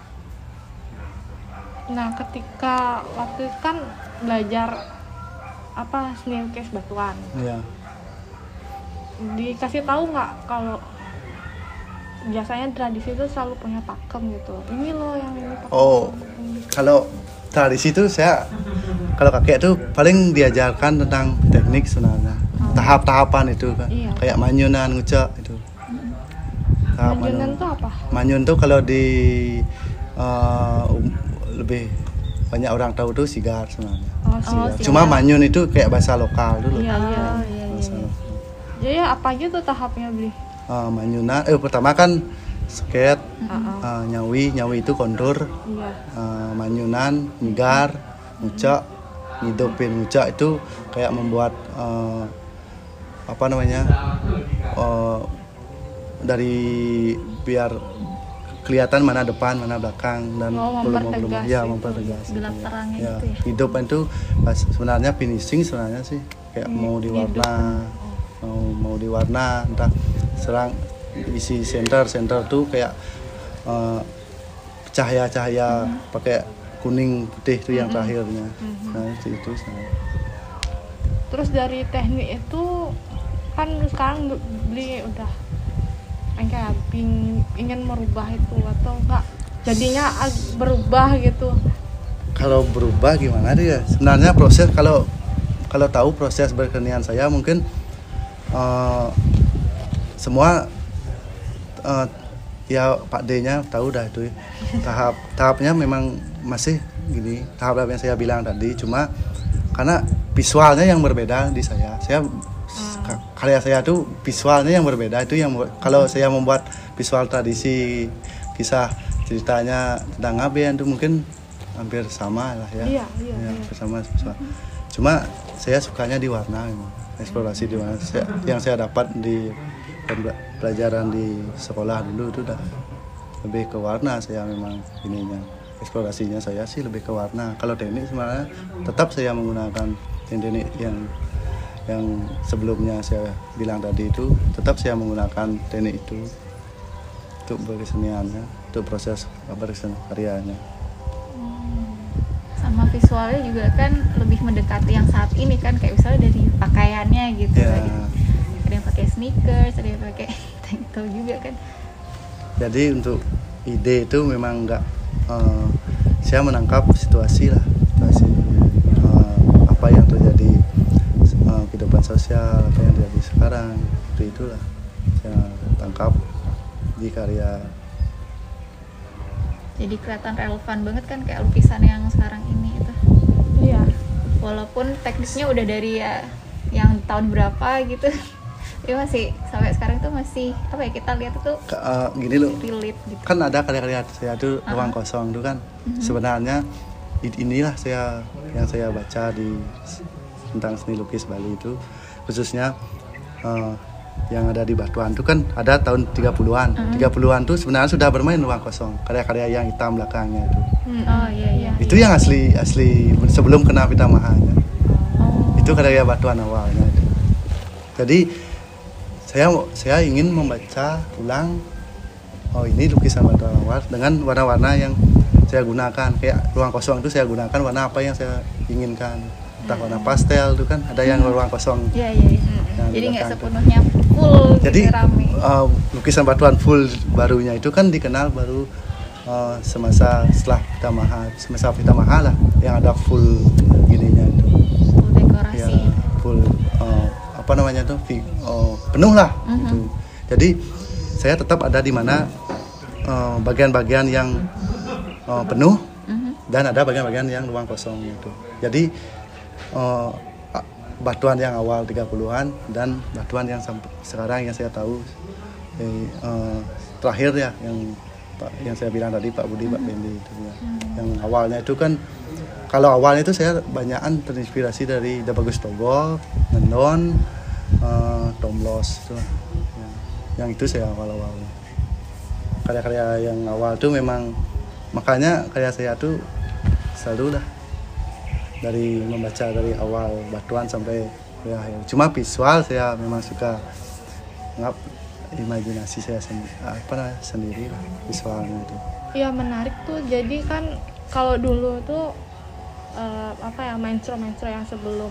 Nah, ketika waktu itu kan belajar apa seni lukis batuan. Iya. Dikasih tahu nggak kalau biasanya tradisi itu selalu punya pakem gitu. Ini loh yang ini pakem. Oh, kalau tradisi itu saya kalau kakek tuh paling diajarkan tentang teknik sebenarnya. Oh. Tahap-tahapan itu kan. Iya. Kayak manyunan, ngucak itu. Manyunan itu apa? Manyun tuh kalau di uh, um, lebih banyak orang tahu tuh sigar sebenarnya. Oh, sigar. Oh, cuma manyun itu kayak bahasa lokal dulu. Iya, iya, iya, iya. Jadi apa gitu tahapnya beli? Uh, manyunan, eh pertama kan sket, uh-uh. uh, nyawi, nyawi itu kontur. Iya. Uh, manyunan, nyigar, ngucak, ngidupin ngucak itu kayak membuat uh, apa namanya? Uh, dari biar kelihatan mana depan mana belakang dan oh, belum belum ya mempertegas gelap terangnya ya. Gitu ya. Hidup itu sebenarnya finishing sebenarnya sih kayak hmm, mau diwarna oh. mau mau diwarna entah serang isi center center tuh kayak uh, cahaya-cahaya hmm. pakai kuning putih tuh yang hmm. terakhirnya hmm. nah itu itu sebenarnya. Terus dari teknik itu kan sekarang beli udah kayak ingin merubah itu atau enggak jadinya berubah gitu. Kalau berubah gimana dia? Sebenarnya proses kalau kalau tahu proses berkesenian saya mungkin uh, semua uh, ya Pak D-nya tahu dah itu tahap tahapnya memang masih gini tahap yang saya bilang tadi, cuma karena visualnya yang berbeda di saya saya hmm. karya saya tuh visualnya yang berbeda. Itu yang kalau saya membuat visual tradisi, kisah ceritanya tentang ngaben itu mungkin hampir sama lah ya. Iya, iya, ya, iya. Sama visual. Cuma saya sukanya di warna memang. Eksplorasi di mana saya, yang saya dapat di pelajaran di sekolah dulu itu udah lebih ke warna. Saya memang ininya eksplorasinya saya sih lebih ke warna. Kalau teknik sebenarnya tetap saya menggunakan teknik yang yang sebelumnya saya bilang tadi itu, tetap saya menggunakan teknik itu untuk berkeseniannya, untuk proses berkesenian karyanya. Sama visualnya juga kan lebih mendekati yang saat ini kan, kayak misalnya dari pakaiannya gitu. Ya. Ada yang pakai sneakers, ada yang pakai tank top juga kan. Jadi untuk ide itu memang enggak uh, saya menangkap situasi lah, situasi uh, apa yang terjadi, uh, kehidupan sosial apa yang terjadi sekarang, itu itulah saya tangkap di karya. Jadi kelihatan relevan banget kan kayak lukisan yang sekarang ini itu. Iya. Walaupun teknisnya udah dari ya yang tahun berapa gitu. Ya masih sampai sekarang tuh masih apa ya, kita lihat itu Uh, gini loh, relate gitu. kan ada karya-karya saya tuh Uh-huh. ruang kosong tuh kan. Uh-huh. Sebenarnya inilah saya yang saya baca di tentang seni lukis Bali itu, khususnya uh, yang ada di Batuan itu kan ada tahun tiga puluhan. Uh-huh. tiga puluhan tuh sebenarnya sudah bermain ruang kosong, karya-karya yang hitam belakangnya itu. Hmm, oh iya iya. Itu yang asli asli sebelum kena pitamahannya. Oh. Itu karya Batuan awalnya itu. Jadi saya saya ingin membaca ulang, oh ini lukisan Batuan awal dengan warna-warna yang saya gunakan. Kayak ruang kosong itu saya gunakan warna apa yang saya inginkan, entah warna pastel itu kan ada yang ruang kosong. Iya iya. Yang Jadi nggak belakang sepenuhnya full Jadi gitu, rame. uh, lukisan Batuan full barunya itu kan dikenal baru uh, semasa setelah Pitamaha, semasa Pitamaha lah yang ada full gininya itu. Full dekorasi. Ya, full uh, apa namanya tuh uh, penuh lah. Uh-huh. Gitu. Jadi saya tetap ada di mana uh, bagian-bagian yang uh, penuh Uh-huh. dan ada bagian-bagian yang ruang kosong itu. Jadi uh, Batuan yang awal tiga puluhan dan Batuan yang sampai sekarang yang saya tahu eh, uh, terakhir ya yang yang saya bilang tadi Pak Budi, Pak Bendi itu ya. Yang awalnya itu kan, kalau awalnya itu saya banyakan terinspirasi dari Da Bagus Togol, Nendon, uh, Tomlos itu. Ya. Yang itu saya awal-awalnya. Karya-karya yang awal itu memang, makanya karya saya tuh selalu lah dari membaca dari awal Batuan sampai ya, ya. Cuma visual saya memang suka ngap imajinasi saya sendiri, apa sendiri lah visualnya itu. Iya, menarik tuh. Jadi kan kalau dulu tuh uh, apa ya, mainstream-mainstream yang sebelum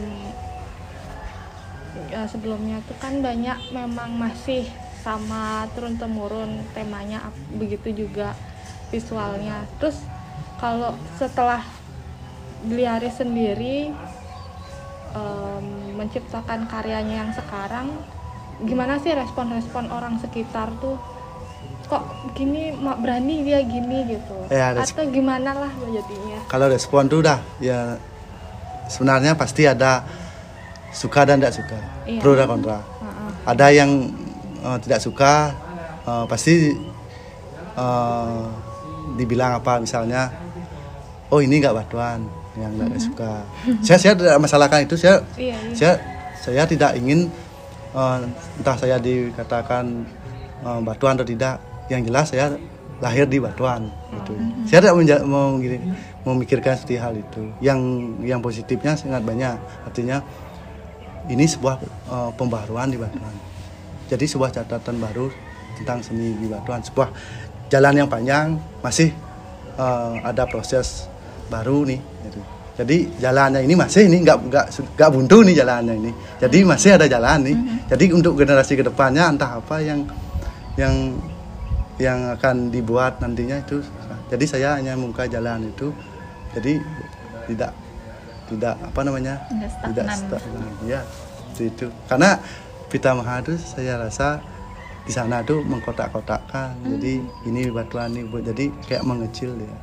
ya, sebelumnya tuh kan banyak memang masih sama turun temurun temanya, begitu juga visualnya. Terus kalau setelah Gliari sendiri um, menciptakan karyanya yang sekarang, gimana sih respon-respon orang sekitar tuh? Kok gini, berani dia gini gitu? Ya, atau gimana lah jadinya? Kalau respon tuh udah ya sebenarnya pasti ada suka dan tidak suka, iya. Pro dan kontra. Uh-uh. Ada yang uh, tidak suka, uh, pasti uh, dibilang apa misalnya, oh ini nggak Batuan, yang nggak uh-huh. suka. Saya saya tidak masalahkan itu. Saya iya, iya. saya saya tidak ingin uh, entah saya dikatakan uh, Batuan atau tidak. Yang jelas saya lahir di Batuan gitu. Uh-huh. Saya tidak menja- mau memikirkan seperti hal itu. Yang yang positifnya sangat banyak. Artinya ini sebuah uh, pembaruan di Batuan. Jadi sebuah catatan baru tentang seni di Batuan. Sebuah jalan yang panjang, masih uh, ada proses baru nih. Gitu. Jadi jalannya ini masih ini nggak nggak nggak buntu nih jalannya ini. Jadi masih ada jalan nih. Mm-hmm. Jadi untuk generasi kedepannya entah apa yang yang yang akan dibuat nantinya itu. Jadi saya hanya membuka jalan itu. Jadi tidak tidak apa namanya tidak stagnan. Ya itu karena Pitamaha itu saya rasa di sana tuh mengkotak-kotakkan. Mm. Jadi ini Batuan nih, jadi kayak mengecil dia.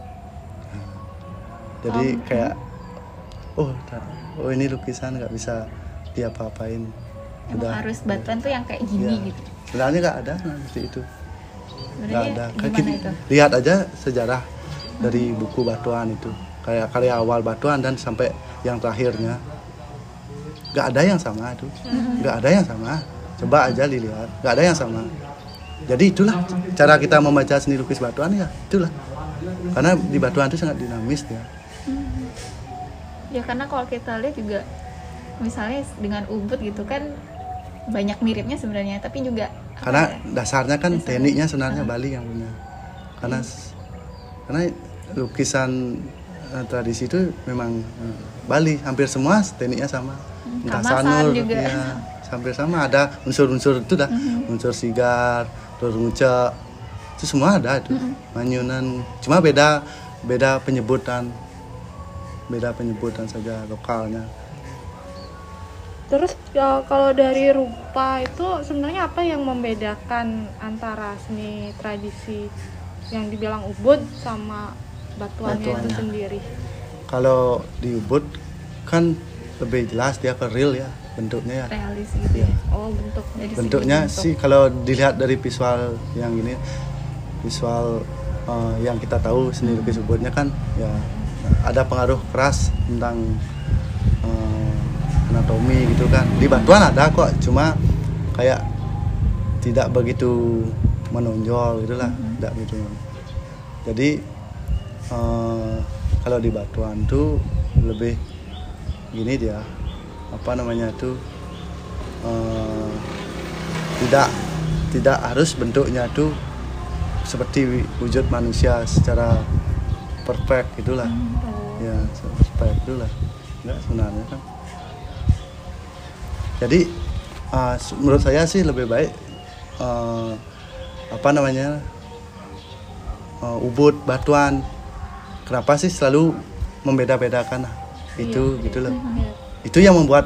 Jadi kayak oh oh ini lukisan nggak bisa diapa-apain, emang udah, harus batuan tuh yang kayak gini ya. gitu. Sebenarnya nggak ada nah, seperti itu. Nggak ada. Gimana itu? Lihat aja sejarah dari buku batuan itu, kayak karya awal batuan dan sampai yang terakhirnya, nggak ada yang sama tuh, nggak ada yang sama. Coba aja dilihat, nggak ada yang sama. Jadi itulah cara kita membaca seni lukis batuan ya, itulah. Karena di batuan itu sangat dinamis ya. Hmm. Ya karena kalau kita lihat juga, misalnya dengan ubud gitu kan banyak miripnya sebenarnya, tapi juga karena ya? dasarnya kan Dasarnya. tekniknya sebenarnya uh. Bali yang punya. Karena hmm. karena lukisan uh, tradisi itu memang uh, Bali, hampir semua tekniknya sama. Hmm, Entah Kamasan sanur, juga. ya, hampir sama, ada unsur-unsur itu dah, mm-hmm. unsur sigar, terus ngucak, itu semua ada itu, mm-hmm. manyunan, cuma beda beda penyebutan, beda penyebutan saja lokalnya. Terus ya, kalau dari rupa itu sebenarnya apa yang membedakan antara seni tradisi yang dibilang ubud sama batuannya, batuannya. itu sendiri? Kalau di ubud kan lebih jelas dia ke real ya bentuknya ya. Realis gitu ya. ya. Oh bentuk. Dari bentuknya bentuk. sih kalau dilihat dari visual yang ini, visual uh, yang kita tahu seni lukis ubudnya kan ya ada pengaruh keras tentang uh, anatomi gitu kan. Di batuan ada kok, cuma kayak tidak begitu menonjol gitulah, mm-hmm. tidak begitu. Jadi uh, kalau di batuan tuh lebih gini dia, apa namanya tuh uh, tidak tidak harus bentuknya tuh seperti wujud manusia secara perfect gitulah, hmm. ya perfect gitulah, enggak sebenarnya kan. Jadi uh, menurut saya sih lebih baik uh, apa namanya uh, ubud batuan. Kenapa sih selalu membeda-bedakan itu, iya, gitu loh. Iya. Itu yang membuat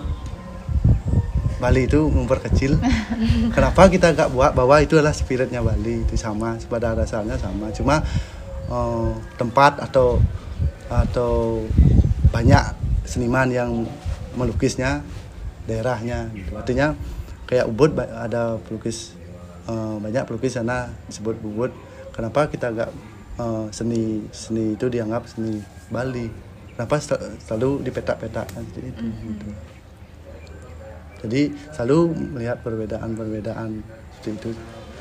Bali itu memperkecil. Kenapa kita gak buat bahwa itu adalah spiritnya Bali, itu sama, pada dasarnya sama. Cuma uh, tempat atau atau banyak seniman yang melukisnya daerahnya gitu. Artinya kayak ubud ada pelukis uh, banyak pelukis sana disebut ubud. Kenapa kita gak uh, seni seni itu dianggap seni Bali? Kenapa selalu dipetak-petakkan seperti itu, mm-hmm. gitu. Jadi selalu melihat perbedaan-perbedaan seperti itu.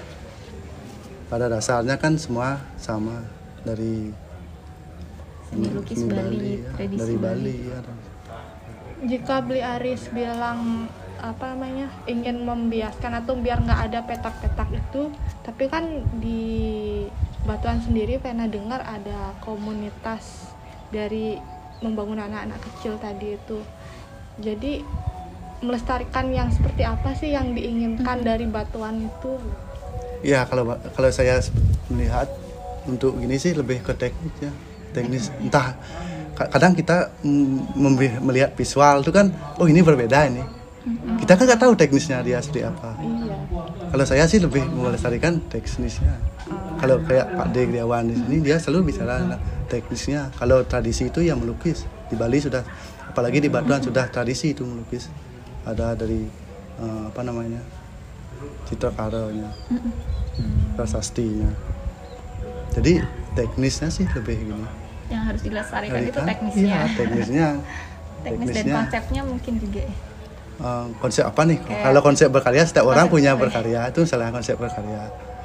Pada dasarnya kan semua sama dari seni lukis Bali, Bali ya, tradisi dari Bali. Bali. Ya. Jika Bli Aris bilang apa namanya ingin membiaskan atau biar nggak ada petak-petak itu, tapi kan di Batuan sendiri pernah dengar ada komunitas dari membangun anak-anak kecil tadi itu. Jadi melestarikan yang seperti apa sih yang diinginkan hmm. dari Batuan itu? Ya kalau kalau saya melihat untuk gini sih lebih ke teknik ya, teknis. Entah kadang kita mm, melihat visual itu kan, oh ini berbeda ini. Hmm. Kita kan nggak tahu teknisnya dia seperti apa. Iya. Kalau saya sih lebih melestarikan teknisnya. Hmm. Kalau kayak Pak D Griawan di sini dia selalu bicara teknisnya. Kalau tradisi itu yang melukis di Bali sudah, apalagi di Batuan sudah tradisi itu melukis. Ada dari uh, apa namanya citrakaranya, prasastinya. Jadi teknisnya sih lebih gini. Yang harus dilestarikan itu kan, teknisnya. Iya, teknisnya. Teknis dan konsepnya mungkin juga. Uh, konsep apa nih? Kayak kalau konsep berkarya setiap orang punya berkarya, itu salah konsep berkarya.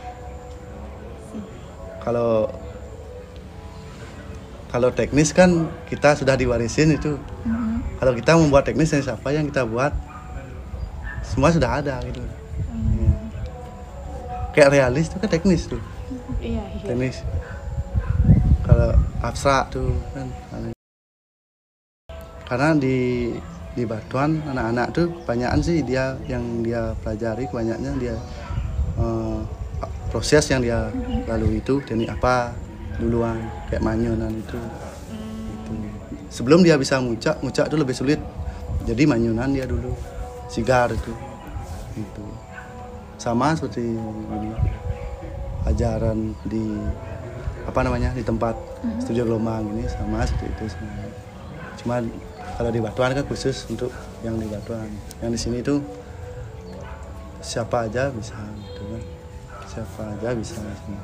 Kalau Kalau teknis kan kita sudah diwarisin itu. Mm-hmm. Kalau kita membuat teknis yang siapa yang kita buat, semua sudah ada gitu. Mm-hmm. Ya. Kayak realis itu kan teknis tuh. Iya, iya. Teknis. Kalau abstrak tuh kan. Karena di di Batuan anak-anak tuh kebanyakan sih dia yang dia pelajari kebanyakannya dia uh, proses yang dia mm-hmm. lalui itu teknik apa duluan kayak manyunan itu. Hmm. Itu sebelum dia bisa ngucak ngucak itu lebih sulit, jadi manyunan dia dulu, sigar itu itu sama seperti ini ajaran di apa namanya di tempat hmm. studio Gelombang ini sama seperti itu sebenarnya. Cuma kalau di Batuan kan khusus untuk yang di Batuan, yang di sini itu siapa aja bisa gitu kan, siapa aja bisa.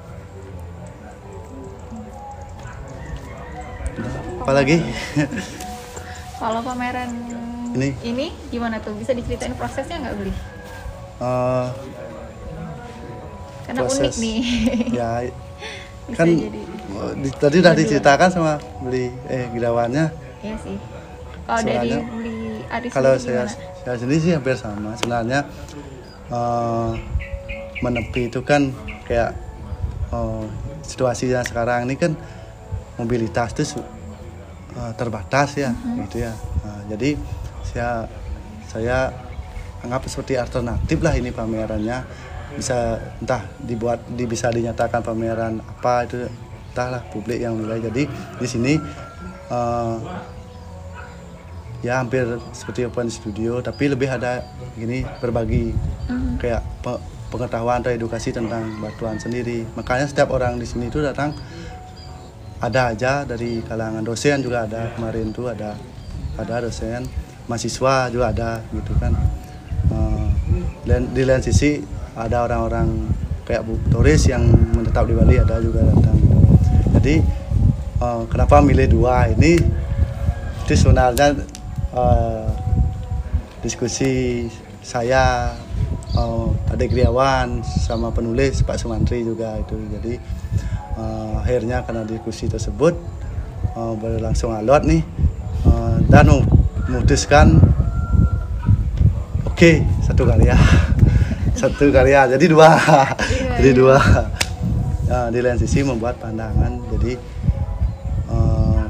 Apalagi kalau pameran ini ini gimana tuh, bisa diceritain prosesnya nggak beli? Uh, Karena proses, unik nih. Ya Bisa kan jadi. Di, tadi udah diceritakan sama beli eh Gidawannya. Iya sih. Kalau dari beli Aris kalau sendiri saya gimana? saya sendiri sih hampir sama sebenarnya. Uh, menepi itu kan kayak uh, situasinya sekarang ini kan mobilitas itu uh, terbatas ya, mm-hmm. gitu ya. Nah, jadi saya saya anggap seperti alternatif lah ini pamerannya, bisa entah dibuat di, bisa dinyatakan pameran apa itu entahlah publik yang nilai. Jadi di sini uh, ya hampir seperti open studio tapi lebih ada gini berbagi mm-hmm. kayak pe- pengetahuan atau edukasi tentang batuan sendiri. Makanya setiap orang di sini itu datang ada aja dari kalangan dosen juga ada, kemarin tuh ada ada dosen, mahasiswa juga ada gitu kan. Uh, dan di lain sisi ada orang-orang kayak bu turis yang menetap di Bali ada juga datang. Jadi uh, kenapa milih dua ini? Itu sebenarnya uh, diskusi saya, uh, adik Griawan sama penulis Pak Sumantri juga itu. Jadi uh, akhirnya karena diskusi tersebut uh, berlangsung alot nih uh, dan memutuskan oke okay, satu karya satu karya jadi dua jadi dua uh, di lain sisi membuat pandangan. Jadi uh,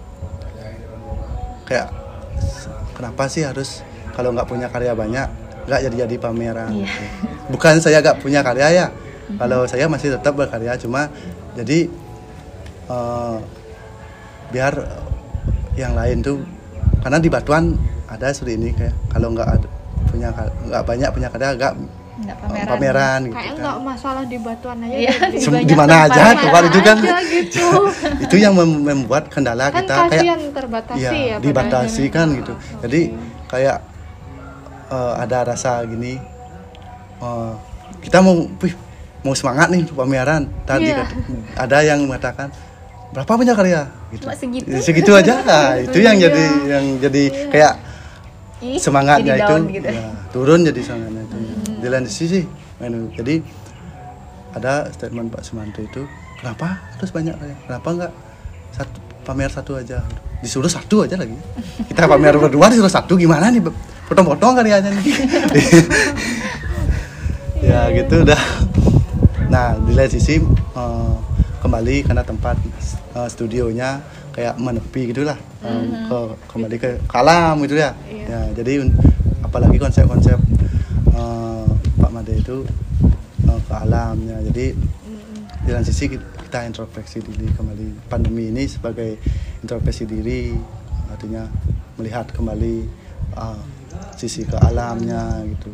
kayak kenapa sih harus kalau nggak punya karya banyak nggak jadi-jadi pameran. Iya. Gitu. Bukan saya nggak punya karya ya, mm-hmm. kalau saya masih tetap berkarya, cuma jadi uh, biar yang lain tuh, karena di Batuan ada seperti ini kayak kalau nggak punya nggak banyak punya karya nggak pameran, pameran gitu kayak kan. Nggak masalah di Batuan aja, ya, di, di mana aja tempat itu kan gitu. Itu yang mem- membuat kendala kan kita kayak yang terbatasi ya, ya dibatasi kan gitu. Okay. Jadi kayak uh, ada rasa gini uh, kita mau wih, mau semangat nih pameran tadi yeah. kata, ada yang mengatakan berapa banyak karya gitu. Cuma segitu. Segitu aja. Nah, itu yang jadi yang jadi yeah. kayak Ih, semangatnya jadi itu gitu. ya, turun jadi semangatnya itu. Hmm. Di lain sisi jadi ada statement Pak Sumantri itu, kenapa terus banyak karya? Kenapa enggak satu pamer satu aja? Disuruh satu aja lagi. Kita pamer berdua disuruh satu gimana nih? Potong-potong karyanya nih. Ya gitu udah. Nah, di lain sisi uh, kembali karena tempat uh, studionya kayak menepi gitulah, um, ke kembali ke alam gitu ya. Iya. Ya, jadi apalagi konsep-konsep uh, Pak Made itu uh, ke alamnya. Jadi mm-hmm. di lain sisi kita introspeksi diri kembali. Pandemi ini sebagai introspeksi diri, artinya melihat kembali uh, sisi ke alamnya gitu.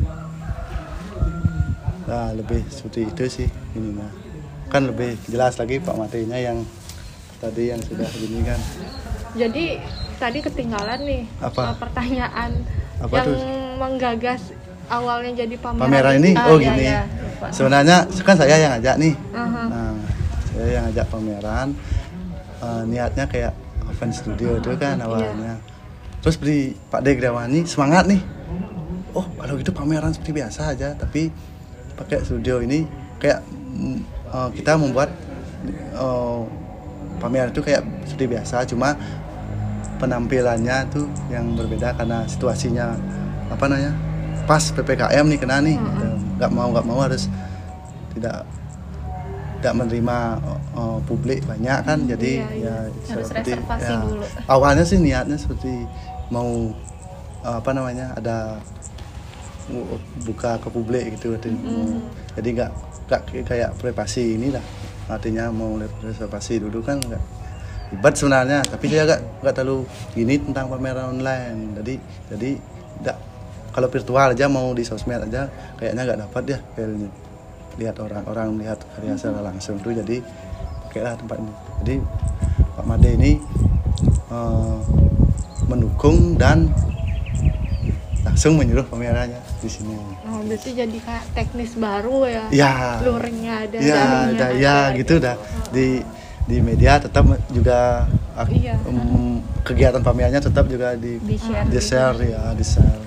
Nah, lebih seperti itu sih ininya. Kan lebih jelas lagi Pak Made-nya yang tadi yang sudah gini kan. Jadi tadi ketinggalan nih apa? pertanyaan apa yang tuh? Menggagas awalnya jadi pameran, pameran ini. Ah, oh ya, gini. ya. Sebenarnya kan saya yang ngajak nih. Uh-huh. Nah, saya yang ngajak pameran. Uh, niatnya kayak open studio itu kan awalnya. Yeah. Terus beri Pak De Grawani semangat nih. Oh, kalau gitu pameran seperti biasa aja, tapi pakai studio ini kayak uh, kita membuat uh, pameran itu kayak seperti biasa, cuma penampilannya tuh yang berbeda karena situasinya apa namanya pas P P K M nih kena nih, nggak mm-hmm. mau nggak mau harus tidak tidak menerima uh, publik banyak kan, jadi iya, iya. ya harus seperti reservasi ya, dulu. awalnya sih niatnya seperti mau uh, apa namanya ada buka ke publik gitu, mm-hmm. jadi nggak nggak kayak privasi inilah. Artinya mau reservasi dulu kan nggak ribet sebenarnya, tapi saya nggak nggak terlalu gini tentang pameran online. Jadi jadi nggak, kalau virtual aja mau di sosmed aja kayaknya nggak dapat ya filenya, lihat orang-orang melihat karya secara langsung tuh. Jadi pakailah tempat ini. Jadi Pak Made ini uh, mendukung dan langsung menyuruh kameranya di sini. Oh, berarti jadi kayak teknis baru ya? Ya. Luringnya ada, Ya, jaringnya ada, ada, ya gitu dah. Di di media tetap juga ak- Iya. um, kegiatan pamernya tetap juga di Di share di gitu. share ya, di share.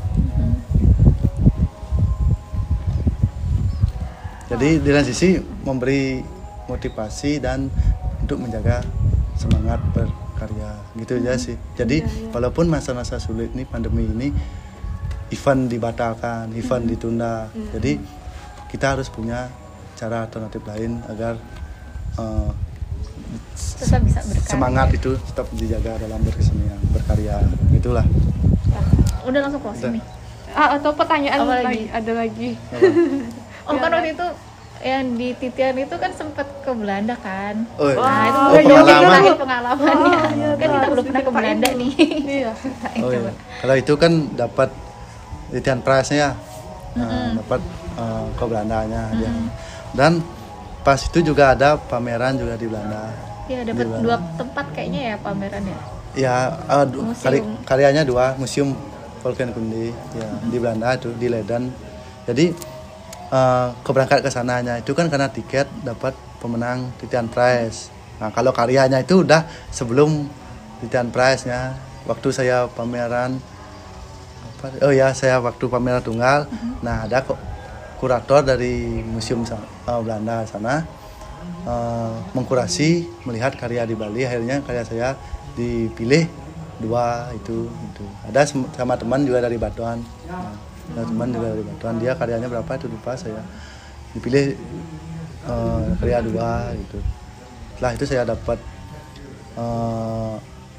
Jadi di lain sisi memberi motivasi dan untuk menjaga semangat berkarya gitu aja sih. Jadi walaupun masa-masa sulit nih pandemi ini, event dibatalkan, event ditunda. Jadi kita harus punya cara alternatif lain agar uh, Tetap bisa berkarya. semangat itu tetap dijaga dalam berkesenian, berkarya. Itulah. Udah langsung closing Udah. nih. Ah, atau pertanyaan Apa lagi? lagi? Ada lagi. Oh kan waktu itu yang di Titian itu kan sempat ke Belanda kan. Oh, iya. Nah itu Oh, boleh dong pengalaman. ceritain pengalamannya. Oh, iya, Kan kita harus belum pernah ke diceritain Belanda dulu. nih. Iya. Oh iya. Kalau itu kan dapat Titian Prize-nya ya. Nah, dapat uh, ke Belandanya dia. Dan pas itu juga ada pameran juga di Belanda. Iya dapat Di Belanda. dua tempat kayaknya ya pamerannya. Ya, uh, du- Museum. kari- karyanya dua, Museum Volkenkunde ya di Belanda itu di Leiden. Jadi uh, keberangkat ke sananya itu kan karena tiket dapat pemenang Titian Prize. Nah, kalau karyanya itu udah sebelum Titian Prize-nya. Waktu saya pameran apa, oh ya, saya waktu pameran tunggal. Nah, ada kok kurator dari Museum sa- uh, Belanda sana uh, mengkurasi melihat karya di Bali. Akhirnya karya saya dipilih dua itu itu ada sem- sama teman juga dari Batuan. Nah, ada teman juga dari Batuan, dia karyanya berapa itu lupa saya, dipilih uh, karya dua gitu. Setelah itu saya dapat uh,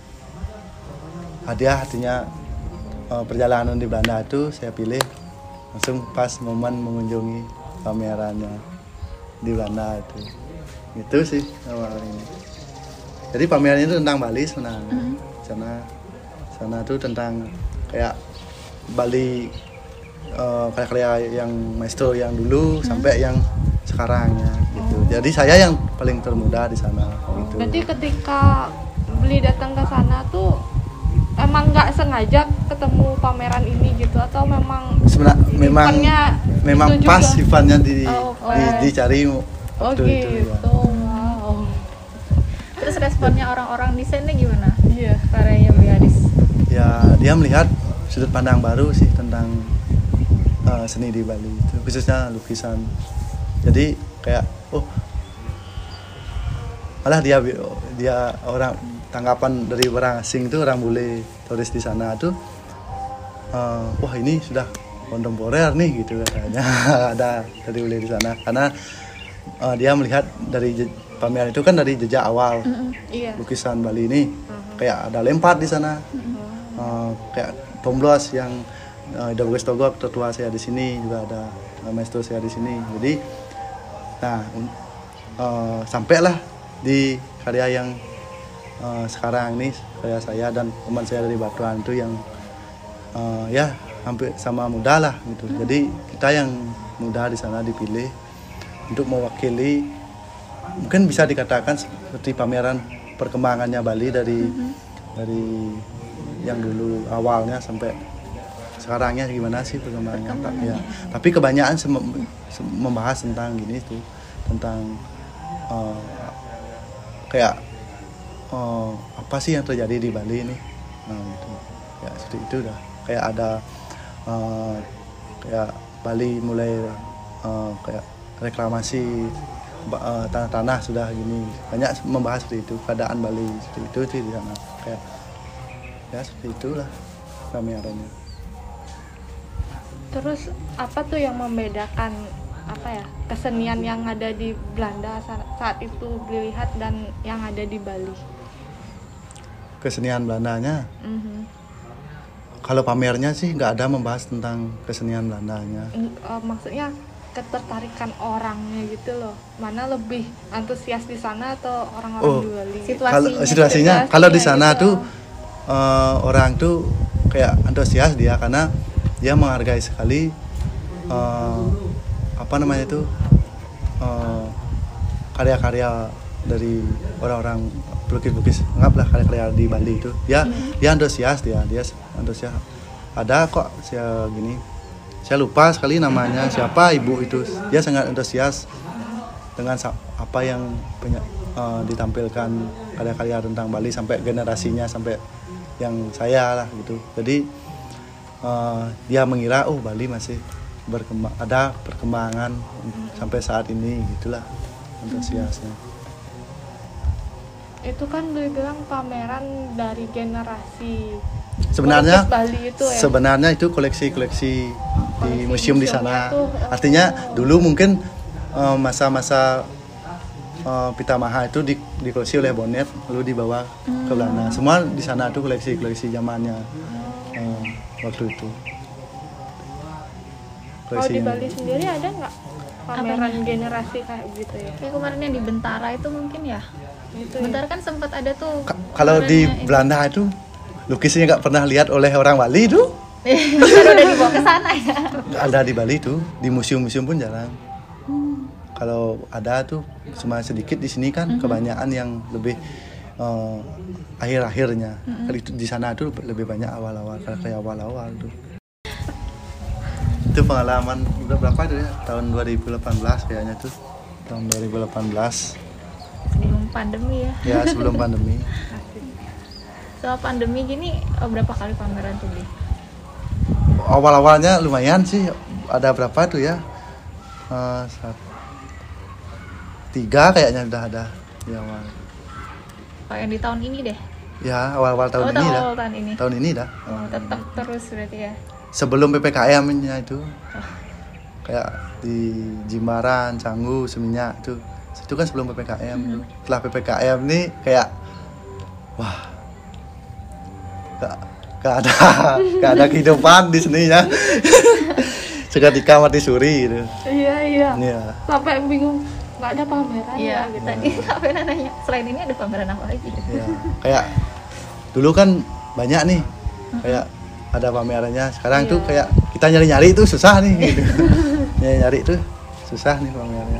hadiah, artinya uh, perjalanan di Belanda itu saya pilih langsung pas momen mengunjungi pamerannya di Belanda itu. Gitu sih awalnya. Jadi pamerannya itu tentang Bali sebenarnya. Sana sana tuh tentang kayak Bali, uh, karya-karya yang maestro yang dulu sampai yang sekarangnya gitu. Jadi saya yang paling termuda di sana gitu. Berarti ketika beli datang ke sana tuh emang nggak sengaja ketemu pameran ini gitu atau memang Sebenarnya memang eventnya memang itu pas juga? eventnya di, Oh, di pas. dicari Oh waktu gitu. itu ya. Wow. Terus responnya orang-orang di sana gimana? Iya. Karyanya Bli Hadis. Ya dia melihat sudut pandang baru sih tentang uh, seni di Bali itu, khususnya lukisan. Jadi kayak oh malah dia dia orang tanggapan dari orang asing tuh, orang bule turis di sana tuh uh, wah ini sudah kontemporer nih gitu katanya. Ada dari bule di sana karena uh, dia melihat dari je- pameran itu kan dari jejak awal Iya. lukisan Bali ini. Kayak ada lempar di sana. Uh, kayak Tomblos yang uh, Ida Bagus Togok, tertua saya di sini, juga ada uh, maestro saya di sini. Jadi nah un- uh, sampailah di karya yang uh, sekarang ini, karya saya dan teman saya dari Batuan itu yang uh, ya hampir sama muda lah gitu. Jadi kita yang muda di sana dipilih untuk mewakili, mungkin bisa dikatakan seperti pameran perkembangannya Bali dari dari yang dulu awalnya sampai sekarangnya gimana sih perkembangannya, Pak? Ya. Tapi kebanyakan sem- sem- membahas tentang gini tuh, tentang uh, kayak uh, apa sih yang terjadi di Bali ini, nah, gitu. Ya seperti itu dah. Kayak ada uh, kayak Bali mulai uh, kayak reklamasi uh, tanah-tanah sudah gini, banyak membahas seperti itu, keadaan Bali seperti itu sih di sana. Kayak ya seperti itulah pamerannya. Terus apa tuh yang membedakan apa ya kesenian yang ada di Belanda sa- saat itu Bli lihat dan yang ada di Bali? Kesenian Belandanya, Mhm. kalau pamernya sih nggak ada membahas tentang kesenian Belandanya. Eng- eh, maksudnya ketertarikan orangnya gitu loh, mana lebih antusias di sana atau orang-orang Oh. di Bali? Situasinya. Kalau situasinya, Situasinya kalau di sana gitu. tuh eh, orang tuh kayak antusias dia karena dia menghargai sekali eh, apa namanya itu eh, karya-karya dari orang-orang pelukis-pelukis, anggaplah karya-karya di Bali itu. Dia dia antusias dia dia antusias ada kok saya gini, saya lupa sekali namanya siapa ibu itu, dia sangat antusias dengan apa yang punya uh, ditampilkan karya-karya tentang Bali sampai generasinya sampai yang saya lah gitu. Jadi uh, dia mengira oh Bali masih berkembang, ada perkembangan sampai saat ini gitulah antusiasnya. Itu kan dibilang pameran dari generasi. Sebenarnya Bali itu ya? Sebenarnya itu koleksi-koleksi di museum di sana. Tuh, oh. Artinya dulu mungkin uh, masa-masa uh, Pitamaha itu di, dikoleksi oleh Bonnet lalu dibawa hmm. ke Belanda. Semua di sana itu koleksi-koleksi zamannya uh, waktu itu. Kalau di Bali sendiri ada nggak pameran Apanya? generasi kayak gitu ya? Kayak kemarin yang di Bentara itu mungkin ya. Gitu Bentara ya? Kan sempat ada tuh. Ka- kalau di itu. Belanda itu lukisnya nggak pernah lihat oleh orang Bali itu. Udah dibawa ke sana ya. Ada di Bali tuh, di museum-museum pun jarang. Hmm. Kalau ada tuh cuma sedikit di sini kan, hmm. kebanyakan yang lebih uh, akhir-akhirnya. Hmm. Kalau di sana tuh lebih banyak awal-awal, kayak awal-awal tuh. Itu pengalaman udah berapa itu ya? Tahun dua ribu delapan belas kayaknya tuh. Tahun dua ribu delapan belas. Sebelum pandemi ya. Ya, sebelum pandemi. Setelah pandemi gini berapa kali pameran tuh, Bli? Awal-awalnya lumayan sih. Ada berapa tuh ya? Uh, satu, tiga kayaknya udah ada di awal. Oh, yang di tahun ini deh? Ya, awal-awal tahun oh, ini dah. Tahun ini. Tahun ini dah. Oh, tetap terus berarti ya. Sebelum P P K M-nya itu. Oh. Kayak di Jimbaran, Canggu, Seminyak itu. Itu kan sebelum P P K M. Mm-hmm. Setelah P P K M nih kayak wah. Gak, gak ada gak ada kehidupan di sini ya. Seketika mati suri gitu. Iya, iya. Iya. Sampai bingung nggak ada pameran iya, ya gitu. Tadi apa nanya selain ini ada pameran apa lagi? Iya. Kayak dulu kan banyak nih. Kayak ada pamerannya. Sekarang iya. tuh kayak kita nyari-nyari itu susah nih gitu. Nyari-nyari itu susah nih pamerannya.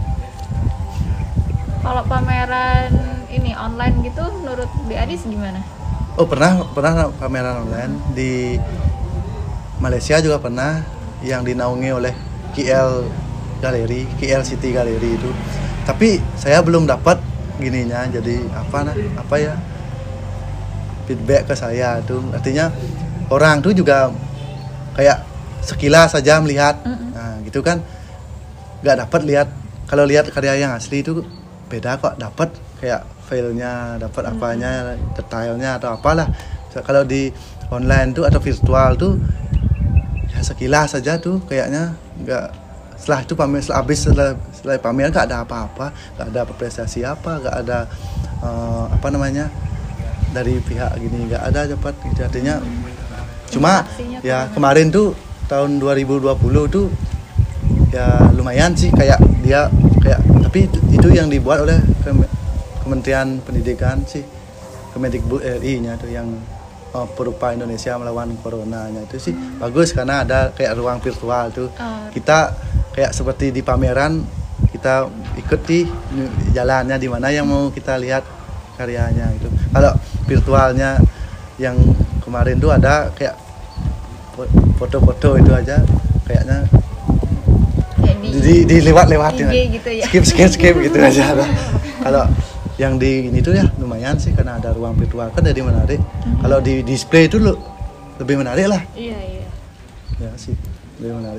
Kalau pameran ini online gitu menurut B Adis gimana? Oh, pernah pernah pameran online di Malaysia juga pernah yang dinaungi oleh K L Gallery, K L City Gallery itu. Tapi saya belum dapat gininya, jadi apa nah, apa ya? Feedback ke saya tuh. Artinya orang tuh juga kayak sekilas saja melihat, mm-hmm. nah gitu kan, nggak dapat lihat. Kalau lihat karya yang asli itu beda kok, dapat kayak filenya, dapat mm-hmm. apanya, detailnya atau apalah. Kalau di online tuh atau virtual tuh ya sekilas saja tuh kayaknya nggak. Setelah itu pamer, setelah habis setelah, setelah pamer nggak ada apa-apa, nggak ada apresiasi apa, nggak ada uh, apa namanya dari pihak gini, nggak ada dapat gitu. Artinya cuma ya kemarin tuh tahun dua ribu dua puluh tuh ya lumayan sih kayak dia kayak tapi itu, itu yang dibuat oleh Kementerian Pendidikan sih, Kemendikbud R I-nya tuh yang uh, Perupa Indonesia melawan Corona-nya itu sih hmm. bagus karena ada kayak ruang virtual tuh. Oh. Kita kayak seperti di pameran kita ikuti jalannya di mana yang mau kita lihat karyanya gitu. Kalau virtualnya yang kemarin tuh ada kayak foto-foto itu aja kayaknya di, di lewat-lewatin gitu ya. skip skip skip gitu aja. Kalau yang di ini tuh ya lumayan sih karena ada ruang virtual kan jadi menarik. Mm-hmm. Kalau di display itu lo, lebih menarik lah. Iya iya. Ya sih lebih menarik.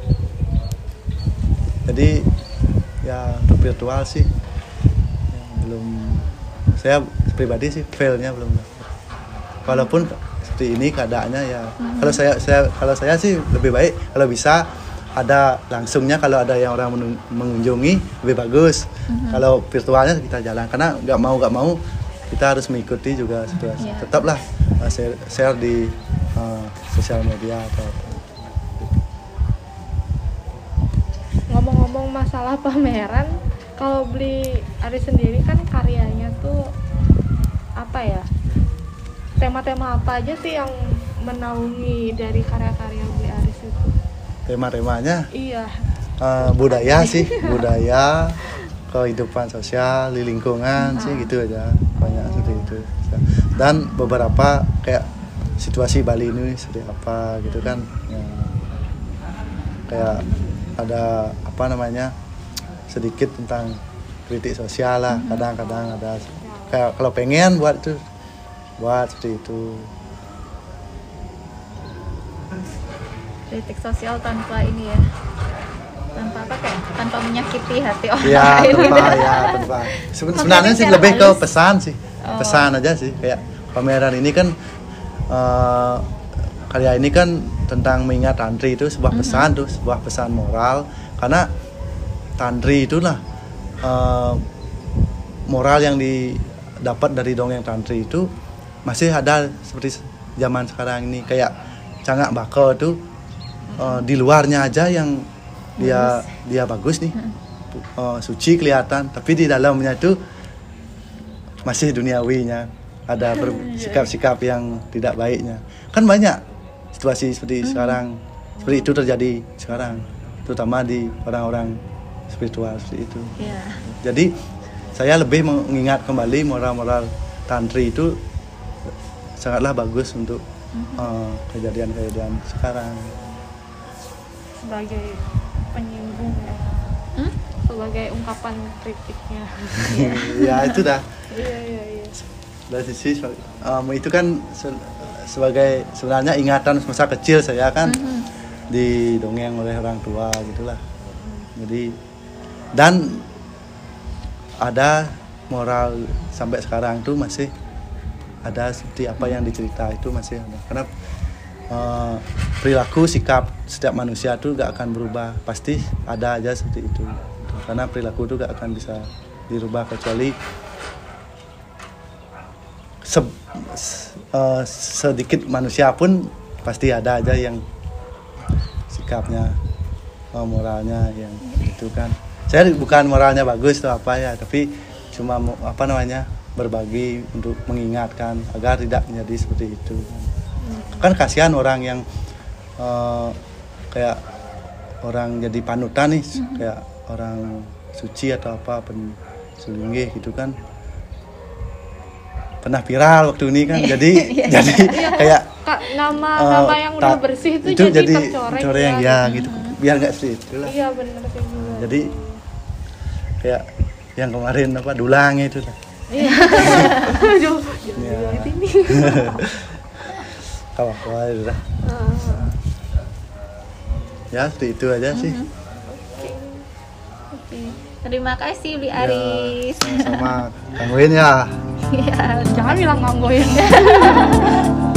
Jadi ya untuk virtual sih ya, belum saya pribadi sih failnya belum. Walaupun seperti ini keadaannya ya. Mm-hmm. Kalau saya saya kalau saya sih lebih baik kalau bisa ada langsungnya, kalau ada yang orang mengunjungi lebih bagus. Mm-hmm. Kalau virtualnya kita jalan karena nggak mau nggak mau kita harus mengikuti juga situasi. Yeah. Tetaplah uh, share, share di uh, sosial media atau apa. Ngomong-ngomong masalah pameran, kalau Bli Aris sendiri kan karyanya tuh apa ya? Tema-tema apa aja sih yang menaungi dari karya-karya Bli Aris itu? Tema-temanya iya uh, budaya sih budaya kehidupan sosial di lingkungan ah. sih gitu aja banyak seperti itu dan beberapa kayak situasi Bali ini seperti apa gitu kan ya, kayak ada apa namanya sedikit tentang kritik sosial lah, kadang-kadang ada kayak kalau pengen buat itu buat seperti itu. Kritik sosial tanpa ini ya, tanpa apa kayak tanpa menyakiti hati orang Ya, lain gitu. tanpa ya tanpa. Seben- Sebenarnya sih secara lebih ke halus. pesan sih, Oh. pesan aja sih. Kayak pameran ini kan eh, karya ini kan tentang mengingat tantri itu sebuah pesan tuh, sebuah pesan moral. Karena tantri itulah eh, moral yang didapat dari dongeng tantri itu masih ada seperti zaman sekarang ini. Kayak cangak bako itu eh, di luarnya aja yang dia dia bagus nih, uh, suci kelihatan, tapi di dalamnya itu masih duniawinya, ada bersikap-sikap yang tidak baiknya. Kan banyak situasi seperti sekarang, seperti itu terjadi sekarang, terutama di orang-orang spiritual seperti itu. Iya. Jadi saya lebih mengingat kembali moral-moral tantri itu sangatlah bagus untuk uh, kejadian-kejadian sekarang. Sebagai penyinggung ya, Hmm? sebagai ungkapan kritiknya. Ya itu dah. Iya iya iya. Dari sisi um, itu kan se- sebagai sebenarnya ingatan masa kecil saya kan didongeng oleh orang tua gitulah. Jadi dan ada moral sampai sekarang tuh masih ada seperti apa yang dicerita itu masih ada. Karena uh, perilaku sikap setiap manusia tuh gak akan berubah, pasti ada aja seperti itu. Karena perilaku tuh gak akan bisa dirubah kecuali Se- s- uh, sedikit manusia pun pasti ada aja yang sikapnya, uh, moralnya yang itu kan. Saya bukan moralnya bagus atau apa ya, tapi cuma mo- apa namanya berbagi untuk mengingatkan agar tidak menjadi seperti itu. Kan kasihan orang yang uh, kayak orang jadi panutan nih, kayak orang suci atau apa pensulinggih gitu kan. Pernah viral waktu ini kan, jadi jadi kayak Kak, nama uh, nama yang udah tak- bersih itu, itu jadi, jadi tercoreng tercoreng ya. ya gitu, biar nggak seperti itu lah. Iya benar kayak gitu. Jadi kayak yang kemarin apa dulang itu lah. Iya. Aduh, Ya. ini. Kawan-kawan itu lah. Ya seperti itu aja sih. Oke. Terima kasih Uli Aris. Ya, sama Kang Win ya. Iya. Jangan bilang nganggoin.